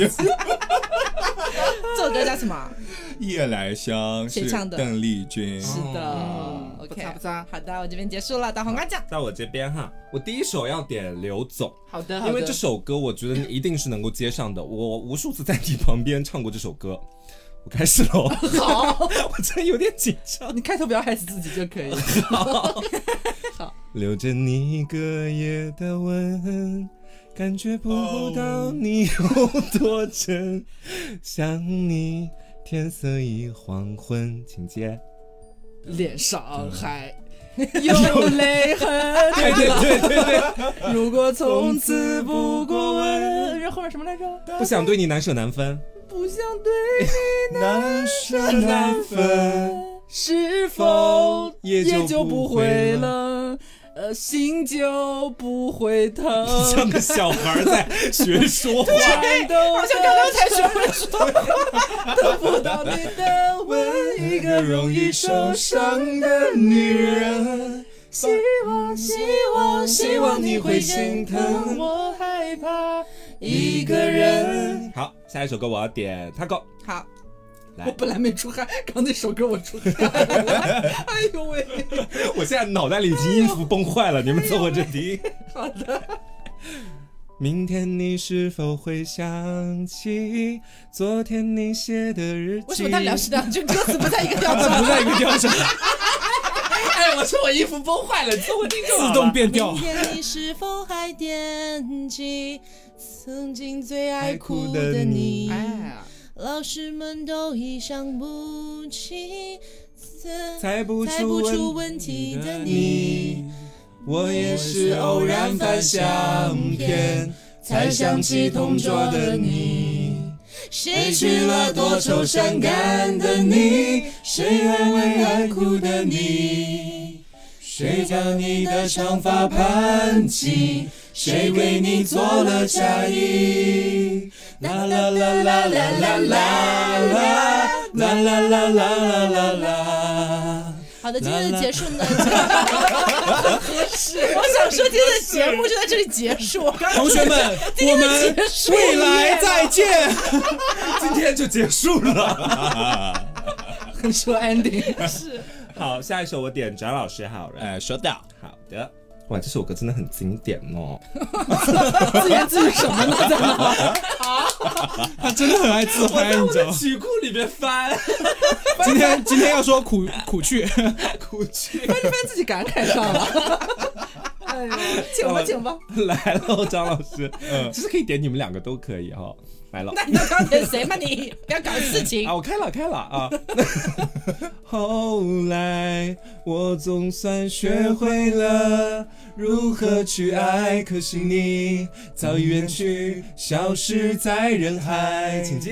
这首歌叫什么？ 夜来香， 谁唱的？ 邓丽君。 是的、嗯、，OK， 不差不差。 好的，我这边结束了，到黄瓜酱。 到我这边哈，我第一首要点刘总。 好的，好的。 因为这首歌我觉得你一定是能够接上的，我无数次在你旁边唱过这首歌。我开始喽。 好， 我真的有点紧张。 你开头不要害死自己就可以。 好。 好。 留着你隔夜的吻，感觉不到你有多真，想你天色已黄昏，请接。 脸上还有泪痕。 对对对对对。 如果从此不过问，然后面什么来着？ 不想对你难舍难分。 不想对你难舍难分， 是否也就不会冷？呃，心就不会疼。 像个小孩在学说话， 好像刚刚才学会说话。得不到你的吻，一个容易受伤的女人。希望，希望，希望你会心疼。我害怕一个人。 好，下一首歌我要点 Taco。 好。 来， 我本来没出汗，刚那首歌我出汗了。哎呦喂！ 我现在脑袋里已经音符崩坏了，哎、你们凑合着听。 好的。 明天你是否会想起昨天你写的日记？ 为什么他两是两句歌词不在一个调上？ 不在一个调上。 哎，我说我音符崩坏了，凑合听就好了。 自动变调。 明天你是否还惦记曾经最爱哭的你？ 哎。 老师们都已想不起猜不出问题的你， 我也是偶然翻相片才想起同桌的你。 谁去了多愁善感的你，谁安慰爱哭的你，谁将你的长发盘起，谁为你做了嫁衣。啦啦啦啦啦啦啦啦啦啦啦啦啦啦。 好的，今天的结束呢，很合适。我想说，今天的节目就在这里结束。 同学们，我们未来再见。 今天就结束了。 很说 ending 是。 好，下一首我点张老师好了。 哎，收到。 好的。哇，这首歌真的很经典哦。 自言自语什么呢？在哪？ 他真的很爱自嗨，你知道吗？ 曲库里面翻。 今天今天要说苦苦去， 苦去， 翻着翻自己感慨上了。哎呦，请吧请吧。 来了，张老师，嗯，其实可以点你们两个都可以哈、哦。来了， 那你要刚点谁嘛？你不要搞事情啊！我开了开了啊！后来我总算学会了如何去爱，可惜你早已远去，消失在人海。请接。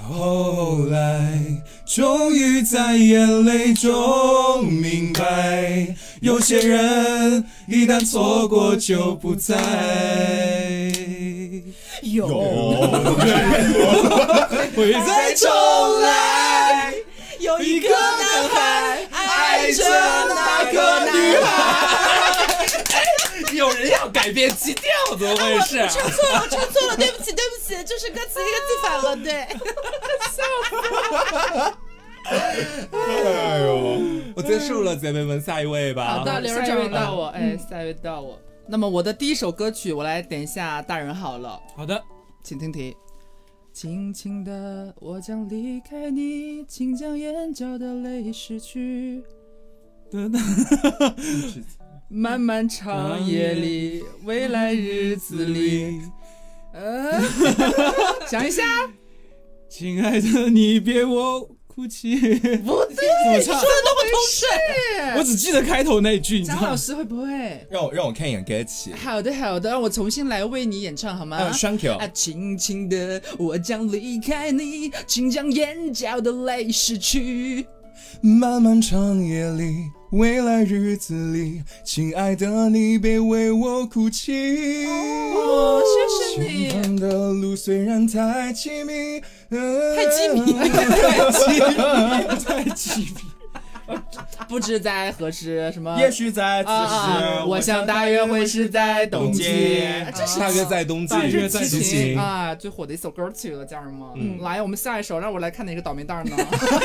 后来终于在眼泪中明白，有些人一旦错过就不再有会再重来。 有一个男孩爱着那个女孩。 有人要改变基调，怎么回事？ 我唱错了，我唱错了，对不起，对不起，就是歌词一个记反了，对。笑死哎呦，我结束了，姐妹们，下一位吧。 好的，留着这位到我，哎，下一位到我。那么我的第一首歌曲，我来点一下大人好了。 好的， 请听题。轻轻的，我将离开你，请将眼角的泪拭去。漫漫长夜里，未来日子里，呃，想一下， 亲爱的，你别我哭泣。 不对， 怎么唱？ 说的那么通顺， 我只记得开头那一句，你知道吗？ 张老师会不会？ 让我让我看一眼歌词。 好的好的，让我重新来为你演唱好吗？ 嗯 ，Thank you。 啊，轻轻的，我将离开你，请将眼角的泪拭去。 漫漫长夜里，未来日子里，亲爱的你别为我哭泣。 哦，谢谢你。 前方的路虽然太凄迷， 太机密， 太机密，太机密。 不知在何时，什么？ 也许在此时， 啊、我想大约会是在冬季。 啊、 这是大约在冬季， 大约在激情啊，最火的一首歌曲了，家人们。嗯，来，我们下一首，让我来看哪个倒霉蛋呢？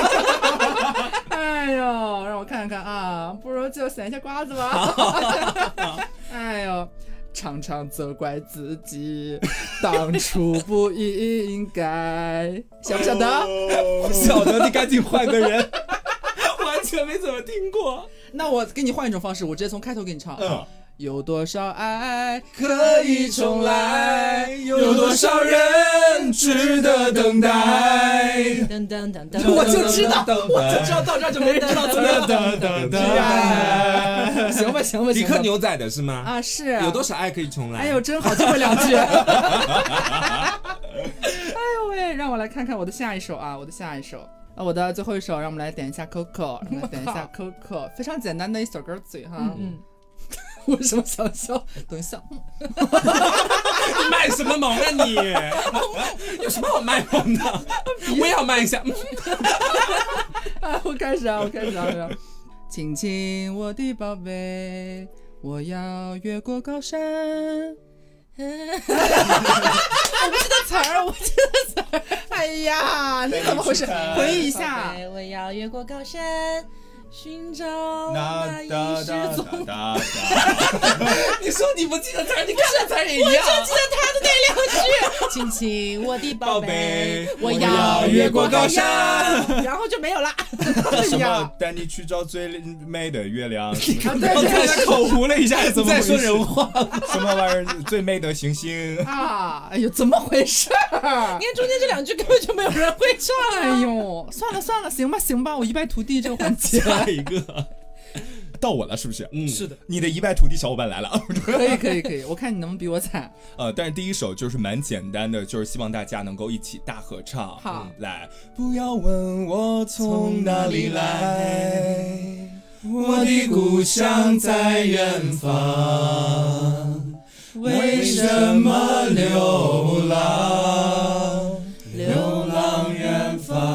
哎呦，让我看看啊，不如就选一下瓜子吧。哎呦。常常责怪自己当初不应该，晓不晓得？ 哦、晓得，你赶紧换个人。完全没怎么听过。 那我给你换一种方式，我直接从开头给你唱。 嗯， 有多少爱可以重来，有多少人值得等待。 噔噔噔噔， 我就知道，我就知道到这儿就没人知道怎么样。 等等等， 行吧行吧， 迪克牛仔的是吗？ 啊是。 有多少爱可以重来？ 哎呦，真好，就会两句。哎呦喂，让我来看看我的下一首啊，我的下一首。啊，我的最后一首，让我们来点一下 Coco， 让我们来点一下 Coco， 非常简单的一首歌曲哈。嗯嗯。为什么想笑？等一下。 你卖什么萌啊你？有什么好卖萌的？我也要卖一下。 啊，我开始啊，我开始啊。亲亲我的宝贝，我要越过高山。我不记得词儿，我不记得词儿。哎呀，你怎么回事？回忆一下。 我要越过高山，寻找那遗失踪。 你说你不记得词儿，你看的词儿也一样。我就记得他的那两句。亲亲我的宝贝，我要越过高山，然后就没有了。 什么？带你去找最美的月亮。 刚才口糊了一下，怎么在说人话？ 什么玩意儿？最美的星星啊！哎呦，怎么回事？你看中间这两句根本就没有人会唱。 哎呦，算了算了，行吧行吧，我一败涂地这个环节。 下一个。到我了是不是？ 嗯，是的， 你的一败涂地小伙伴来了。 可以可以可以，我看你能不能比我惨。 呃，但是第一首就是蛮简单的，就是希望大家能够一起大合唱。 好， 嗯、来，不要问我从哪里来，我的故乡在远方，为什么流浪？流浪远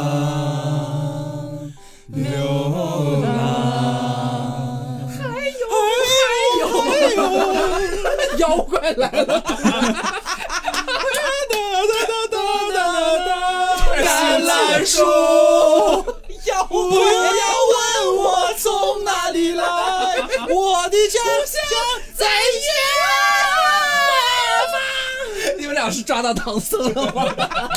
方，流浪。 妖怪来了！ 橄榄树， 要不要问我从哪里来？我的家乡在远方。 你们俩是抓到唐僧了吗？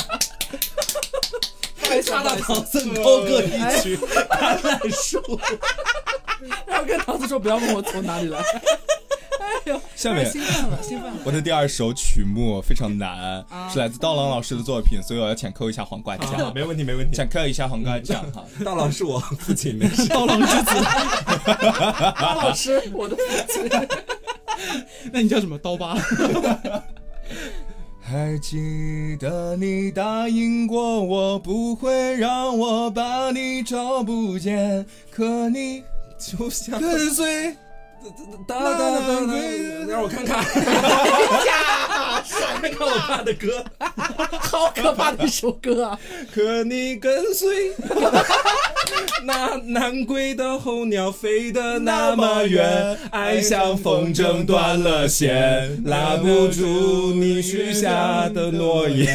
抓到唐僧高歌一曲橄榄树， 然后跟唐僧说不要问我从哪里来。哎呦， 下面兴奋了，兴奋了！ 我的第二首曲目非常难，啊、是来自刀郎老师的作品，所以我要浅抠一下黄瓜酱。 啊、没问题，没问题， 浅抠一下黄瓜酱哈。 刀郎是我父亲，没事。 刀郎之子， 刀老师，我的父亲。 那你叫什么？刀疤。 还记得你答应过我不会让我把你找不见，可你就像跟随哒哒哒哒，让我看看， 呀， 看看我爸的歌， 好可怕的一首歌啊！ 可你跟随那南归的候鸟飞得那么远，爱像风筝断了线，拉不住你许下的诺言。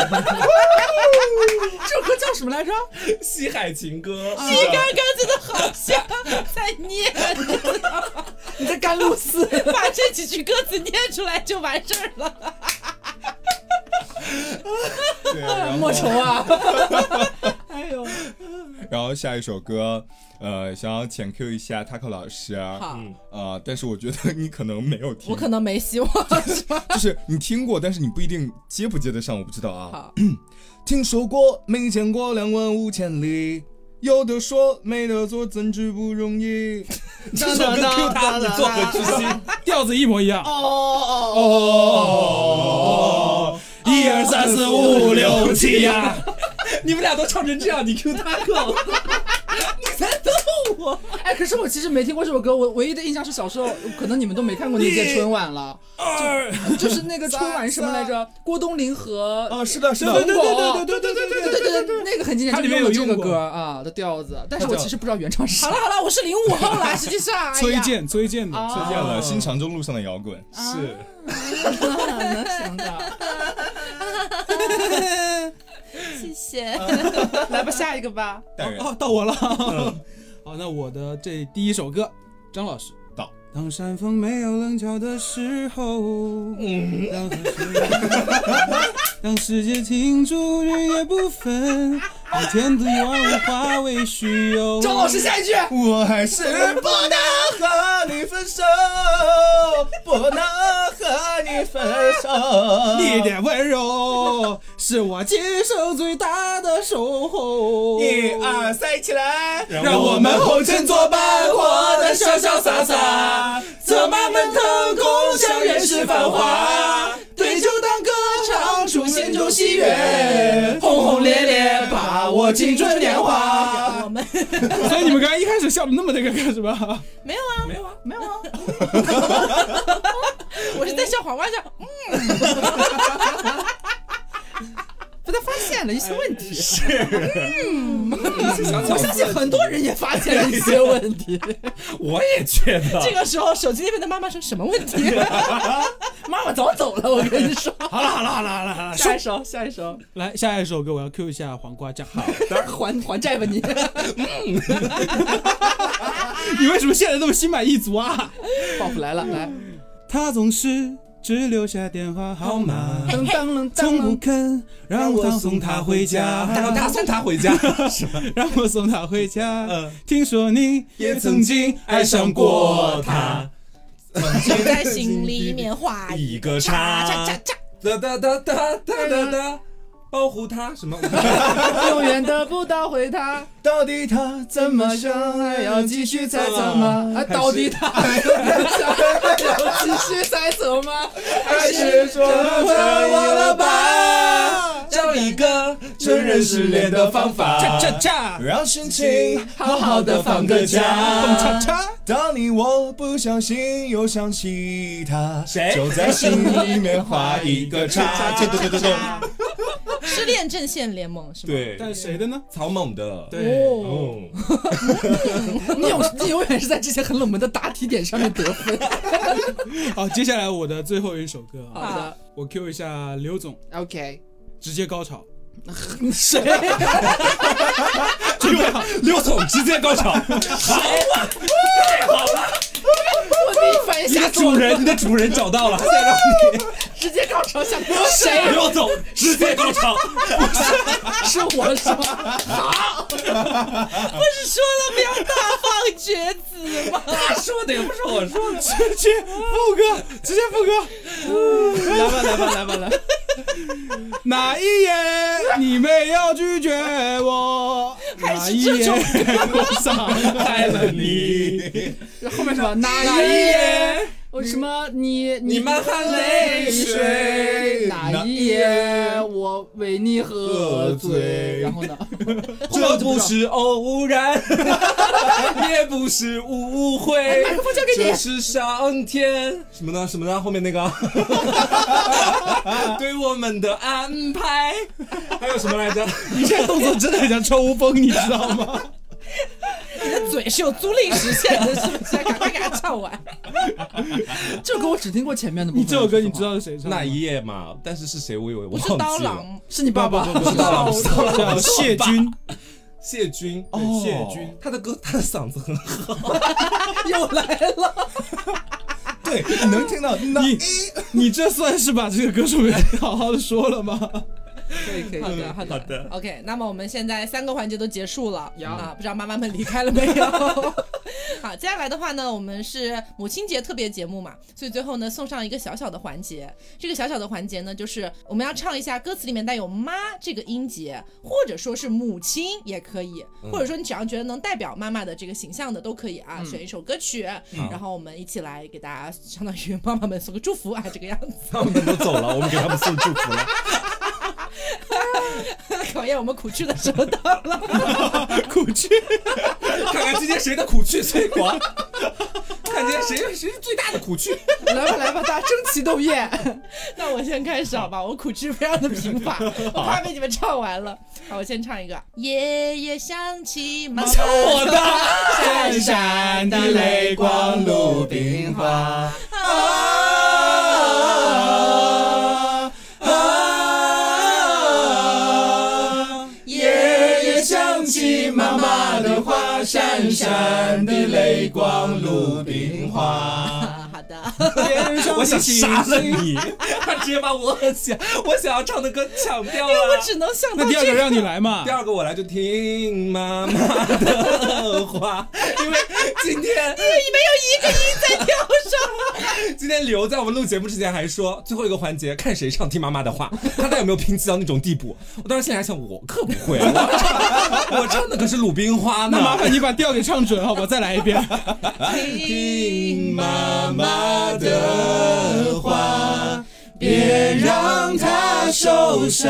这首歌叫什么来着？ 西海情歌。 你刚刚真的好像在念， 你在甘露寺把这几句歌词念出来就完事儿了。 对，然后莫愁啊！哎呦， 然后下一首歌，呃，想要浅 Q 一下 Taco 老师， 好， 呃，但是我觉得你可能没有听， 我可能没希望，是吧？ 就是你听过，但是你不一定接不接得上，我不知道啊。 好， 听说过，没见过，两万五千里。有的说，没得做，怎知不容易？ 这首歌 Q 他，你作何之心？ 调子一模一样。 哦哦哦，一二三四五六七呀！你们俩都唱成这样，你 Q 他够？你在逗我？ 哎，可是我其实没听过这首歌，我唯一的印象是小时候，可能你们都没看过那届春晚了，就就是那个春晚什么来着？郭冬临和啊，是的，是的， 冯巩， 对对对对对对对对对，那个很经典， 它里面有用过就用了这个歌啊的调子，但是我其实不知道原唱是谁。 好了好了，我是零五后了，实际上崔健，崔健的， 推荐了新长征路上的摇滚。 是。 能想到。 谢谢。 来吧，下一个吧。 带人哦，到我了。好，那我的这第一首歌，张老师到。 当山峰没有棱角的时候，嗯，当河水当世界停住，日夜不分，当天地万物化为虚有。 张老师下一句， 我还是不能和你分手，不能和你分手。 你的温柔是我今生最大的守候。 一二三，起来， 让我们红尘作伴，活得潇潇洒洒，策马奔腾，共享人世繁华。对酒当歌，唱出心中喜悦，轰轰烈烈，把握青春年华。 我们所以你们刚才一开始笑的那么那个干什么？ 没有啊， 没有啊， 没有啊。我是在笑黄瓜酱，嗯。被他发现了一些问题， 是， 嗯， 我相信很多人也发现了一些问题。 我也觉得。 这个时候，手机那边的妈妈说什么问题？ 妈妈早走了，我跟你说。 好了好了好了好了好了， 下一首，下一首， 来下一首歌，我要 Q 一下黄瓜酱。好， 还还债吧你。 你为什么现在那么心满意足啊？ 报复来了，来。 他总是只留下电话号码， 噔噔噔从不噔， 肯让我送他回家， 让他送他回家，是吧？ 让我送他回家。 嗯， 听说你也曾经爱上过他， 就在心里面画一个叉叉叉叉叉。 哒哒哒哒哒哒哒，保护他什么？ 永远得不到回答。 到底他怎么想？ 还要继续猜测吗？啊，到底他还要继续猜测吗？ 还是说忘了吧？找一个承认失恋的方法。 恰恰恰， 让心情好好的放个假。 恰恰。 当你我不小心又想起他， 谁就在心里面画一个叉。咚咚咚咚。 失恋阵线联盟是吗？ 对， 但谁的呢？ 草蜢的。 对， 哦， 你永你永远是在这些很冷门的答题点上面得分。 好，接下来我的最后一首歌啊， 好的我 Q 一下刘总， ，OK。 直接高潮。 谁？ 准备好，刘总直接高潮。好啊，太好了！ 我第一反应你的吓死我了。 主人，你的主人找到了，现在让你直接高潮下谁？ 刘总直接高潮。 是我是吗？好， 不是说了不要大放厥词吗？ 他说的也不是我说的。 直接副歌，直接副歌。 来吧来吧来吧来。 那一夜你没有拒绝我，那一夜我伤害了你。 后面什么？那那一一夜夜为什么你你满含泪水， 那一夜我为你喝醉，然后呢？ 这不是偶然，也不是误会，这是上天什么呢？什么呢？后面那个对我们的安排，还有什么来着？ 你这动作真的很像抽风，你知道吗？ 你的嘴是有租赁实现的，是不是？赶快给他唱完。 这首歌我只听过前面的部分。 你这首歌你知道是谁唱的？ 那一夜嘛，但是是谁我以为我不是忘记了。 刀郎， 是你爸爸？ 不是刀郎，叫谢军。 谢军， 哦，谢军， 他的歌，他的嗓子很好， 又来了。 对，你能听到你你这算是把这个歌手名好好的说了吗？ 可以可以， 好的好的好的 OK， 那么我们现在三个环节都结束了有啊，不知道妈妈们离开了没有？好，接下来的话呢，我们是母亲节特别节目嘛，所以最后呢送上一个小小的环节。这个小小的环节呢，就是我们要唱一下歌词里面带有妈这个音节，或者说是母亲也可以， 嗯、 或者说你只要觉得能代表妈妈的这个形象的都可以啊，嗯、选一首歌曲、嗯，然后我们一起来给大家相当于妈妈们送个祝福啊，这个样子。 他们都走了，我们给他们送祝福了。 考验我们苦趣的时候到了， 苦趣， 看看今天谁的苦趣最广，看今天谁谁是最大的苦趣。 来吧来吧，大家争奇斗艳。 那我先开始好吧，我苦趣非常的贫乏，我怕被你们唱完了。好，我先唱一个。夜夜想起妈妈， 唱我的闪闪的泪光鲁冰花。啊妈妈的话，闪闪的泪光鲁冰花。 好的， 我想杀了你！他直接把我想我想要唱的歌抢掉了。 因为我只能想到、这个、 那第二个让你来嘛。 第二个我来就听妈妈的话，因为今天你没有一个音在调上。 今天刘在我们录节目之前还说，最后一个环节看谁唱听妈妈的话，看他有没有拼气到那种地步。我当时现在还想，我可不会，我唱我唱的可是鲁冰花呢。 那麻烦你把调给唱准，好吧？再来一遍。 听妈妈的话，别让她受伤，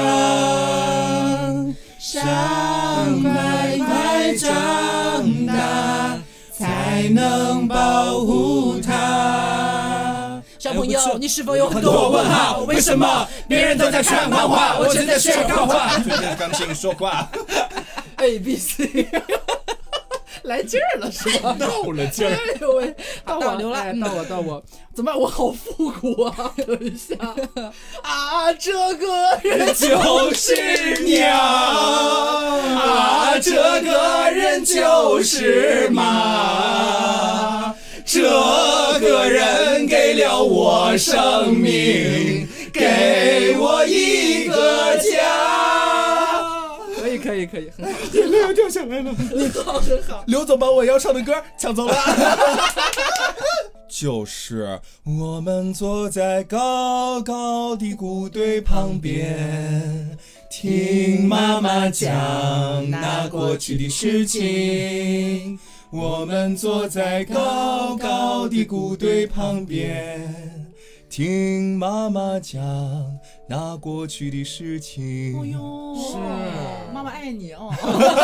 伤快快长大，才能保护她。 小朋友，你是否有很多问号？为什么别人都在看漫画，我正在学画画？ 对着钢琴说话。 A B C。来劲儿了是吧？ 到了劲儿， 哎呦喂，到我流了， 哎、到我到我，怎么办？我好复古啊！等一下啊，这个人就是鸟啊，这个人就是马，这个人给了我生命，给我一个家。 可以可以可以，很好， 眼泪要掉下来了。 你好很好。 刘总把我要唱的歌抢走了。就是我们坐在高高的谷堆旁边，听妈妈讲那过去的事情。我们坐在高高的谷堆旁边，听妈妈讲那过去的事情。 哎呦， 是妈妈爱你哦。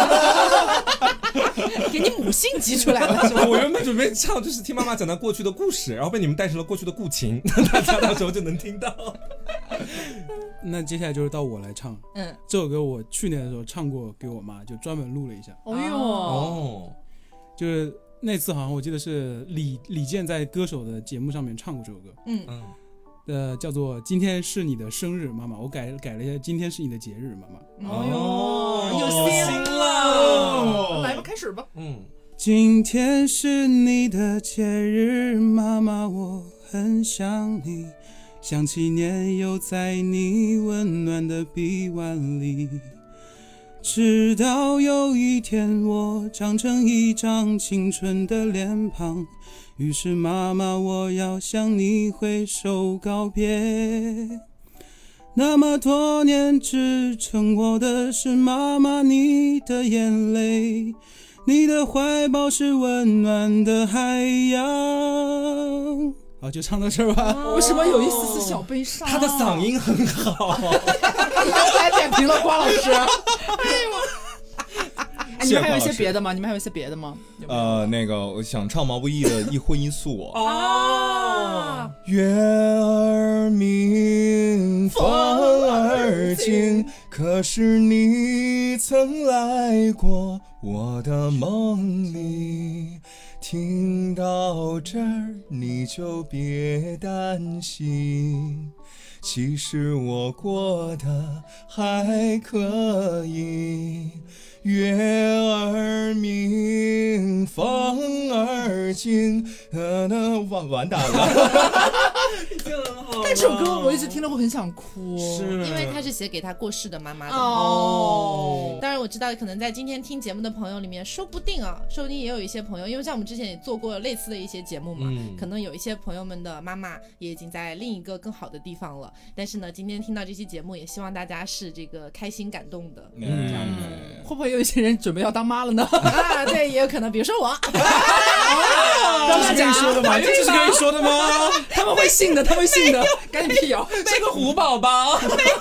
给你母性挤出来了是吧？ 我原本准备唱就是听妈妈讲她过去的故事，然后被你们带成了过去的故情，大家到时候就能听到。 那接下来就是到我来唱。 嗯， 这首歌我去年的时候唱过给我妈，就专门录了一下。 哎呦， 哦， 就是那次好像我记得是李李健在歌手的节目上面唱过这首歌。 嗯嗯。 呃，叫做今天是你的生日，妈妈，我改改了一下，今天是你的节日，妈妈。 哎呦， 有心了， 来吧，开始吧。 嗯， 今天是你的节日，妈妈，我很想你，想起年幼在你温暖的臂弯里，直到有一天我长成一张青春的脸庞，于是妈妈，我要向你挥手告别。那么多年支撑我的是妈妈你的眼泪，你的怀抱是温暖的海洋， 好，就唱到这儿吧。 为什么有一丝丝小悲伤？ 他的嗓音很好。 你刚才点评了瓜老师。哎，你们还有一些别的吗？你们还有一些别的吗？ 呃，那个我想唱毛不易的《一荤一素》。 哦， 月儿明，风儿轻，可是你曾来过我的梦里。听到这儿你就别担心，其实我过得还可以。月儿明，风儿轻，呃，那完完蛋了。 但这首歌我一直听了，我很想哭， 是因为他是写给他过世的妈妈的哦。 当然我知道，可能在今天听节目的朋友里面，说不定啊，说不定也有一些朋友，因为像我们之前也做过类似的一些节目嘛，嗯、可能有一些朋友们的妈妈也已经在另一个更好的地方了。但是呢，今天听到这期节目，也希望大家是这个开心感动的，嗯，这样子。 会不会有一些人准备要当妈了呢？ 啊，对，也有可能，比如说我。 这是可以说的吗？这是可以说的吗？ 他们会信的，他们会信的。赶紧辟谣， 这个虎宝宝。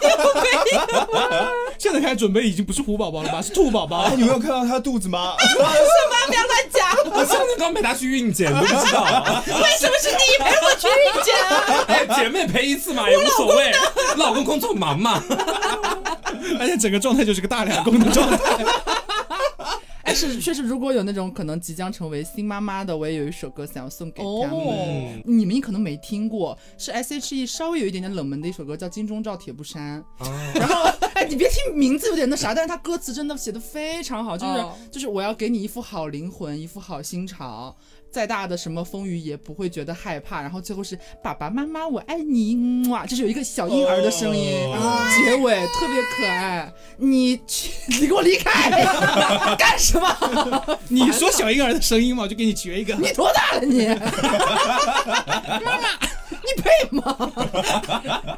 现在开始准备已经不是虎宝宝了吧？是兔宝宝。 你没有看到他肚子吗？ 什么？不要乱讲！ 我上次刚陪他去孕检，都不知道。 为什么是你陪我去孕检啊？ 哎，姐妹陪一次嘛，也无所谓。老公工作忙嘛。 而且整个状态就是个大两公的状态。 哎，是确实，如果有那种可能即将成为新妈妈的，我也有一首歌想要送给他们。哦、你们可能没听过，是 S H E 稍微有一点点冷门的一首歌，叫《金钟罩铁布衫》。哦、然后，哎，你别听名字有点那啥，但是他歌词真的写的非常好，就是、哦、就是我要给你一副好灵魂，一副好心肠。再大的什么风雨也不会觉得害怕，然后最后是爸爸妈妈我爱你，哇，就是有一个小婴儿的声音，哦、结尾特别可爱。你去，你给我离开，干什么？ 你说小婴儿的声音嘛，我就给你学一个。 你多大了你？妈妈，你配吗？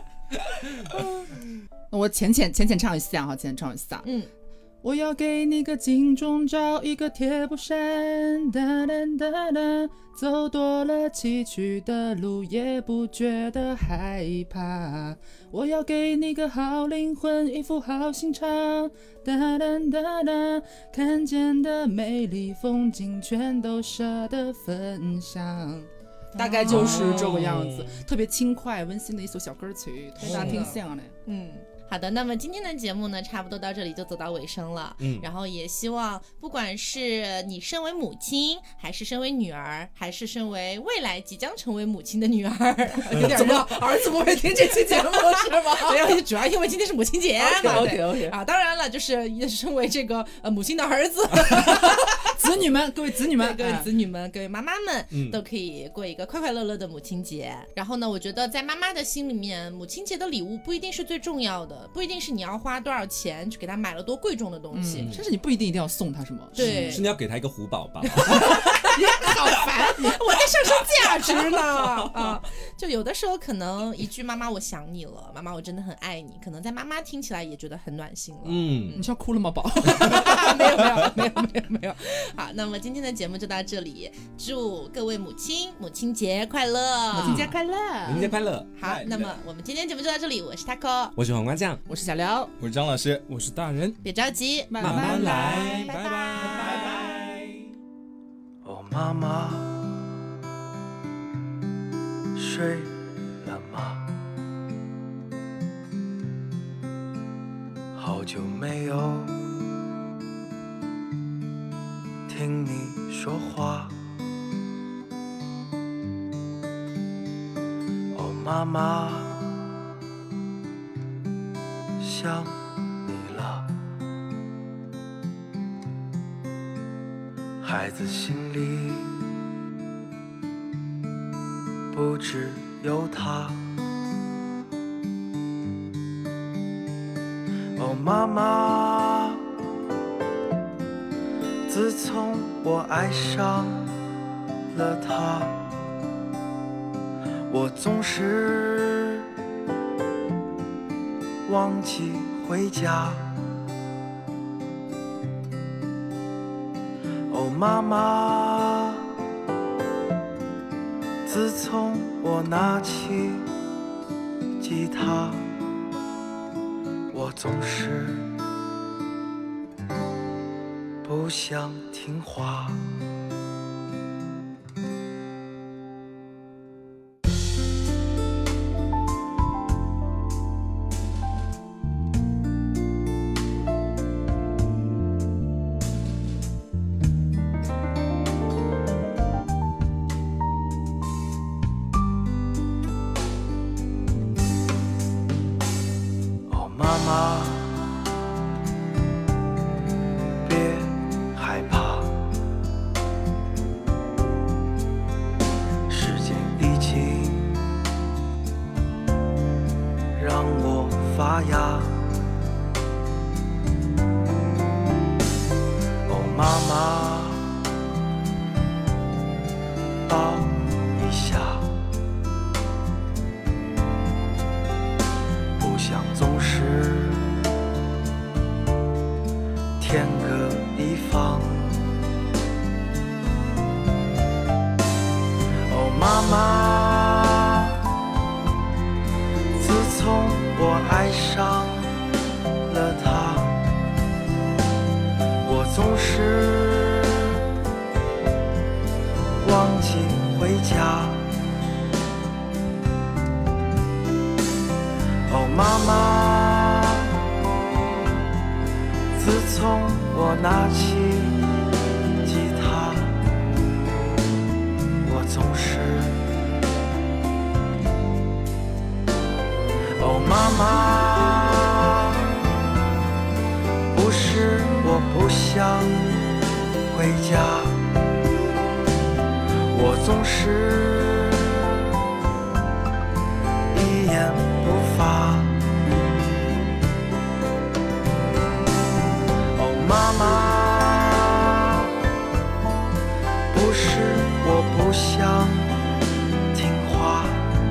我浅浅浅浅唱一下哈，浅浅唱一下，嗯。我要给你个金钟罩，一个铁布衫，哒哒哒哒，走多了崎岖的路也不觉得害怕。我要给你个好灵魂，一副好心肠，哒哒哒哒，看见的美丽风景全都舍得分享。大概就是这个样子，哦、特别轻快温馨的一首小歌曲，推大家听下来。嗯。 好的，那么今天的节目呢，差不多到这里就走到尾声了。嗯，然后也希望，不管是你身为母亲，还是身为女儿，还是身为未来即将成为母亲的女儿，有点让儿子不会听这期节目是吗？没有，主要因为今天是母亲节嘛。 OK OK 啊，当然了，就是也是身为这个呃母亲的儿子， 子女们，各位子女们， 各位子女们，各位妈妈们，嗯、都可以过一个快快乐乐的母亲节。然后呢，我觉得在妈妈的心里面，母亲节的礼物不一定是最重要的。不一定是你要花多少钱去给他买了多贵重的东西， 嗯、甚至你不一定一定要送他什么， 对， 是你要给他一个虎宝宝。 你好烦，我在上升价值呢啊！就有的时候可能一句妈妈我想你了，妈妈我真的很爱你，可能在妈妈听起来也觉得很暖心了。 嗯，你是要哭了吗，宝？ 没有没有没有没有没有。好，那么今天的节目就到这里，祝各位母亲母亲节快乐， 母亲节快乐， 母亲节快乐。 好，那么我们今天节目就到这里，我是 Taco， 我是黄瓜酱， 我是小刘， 我是张老师， 我是大人， 别着急， 慢慢来， 拜拜拜拜。 哦，妈妈睡了吗？好久没有听你说话。哦，妈妈想你了，孩子心里不只有他。哦，妈妈，自从我爱上了他，我总是忘记回家。哦，妈妈， 自从我拿起吉他，我总是不想听话。妈妈，别害怕，时间已经让我发芽。哦，妈妈，抱一下，不想总是天各一方。哦，妈妈，自从我爱上了他，我总是忘记回家。哦，妈妈，自从我拿起吉他，我总是……哦，妈妈，不是我不想回家，我总是一言不发。妈妈，不是我不想听话，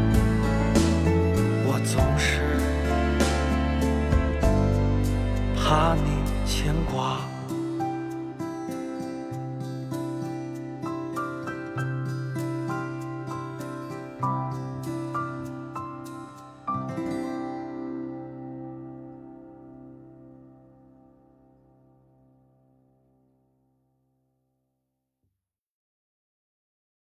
我总是怕你牵挂。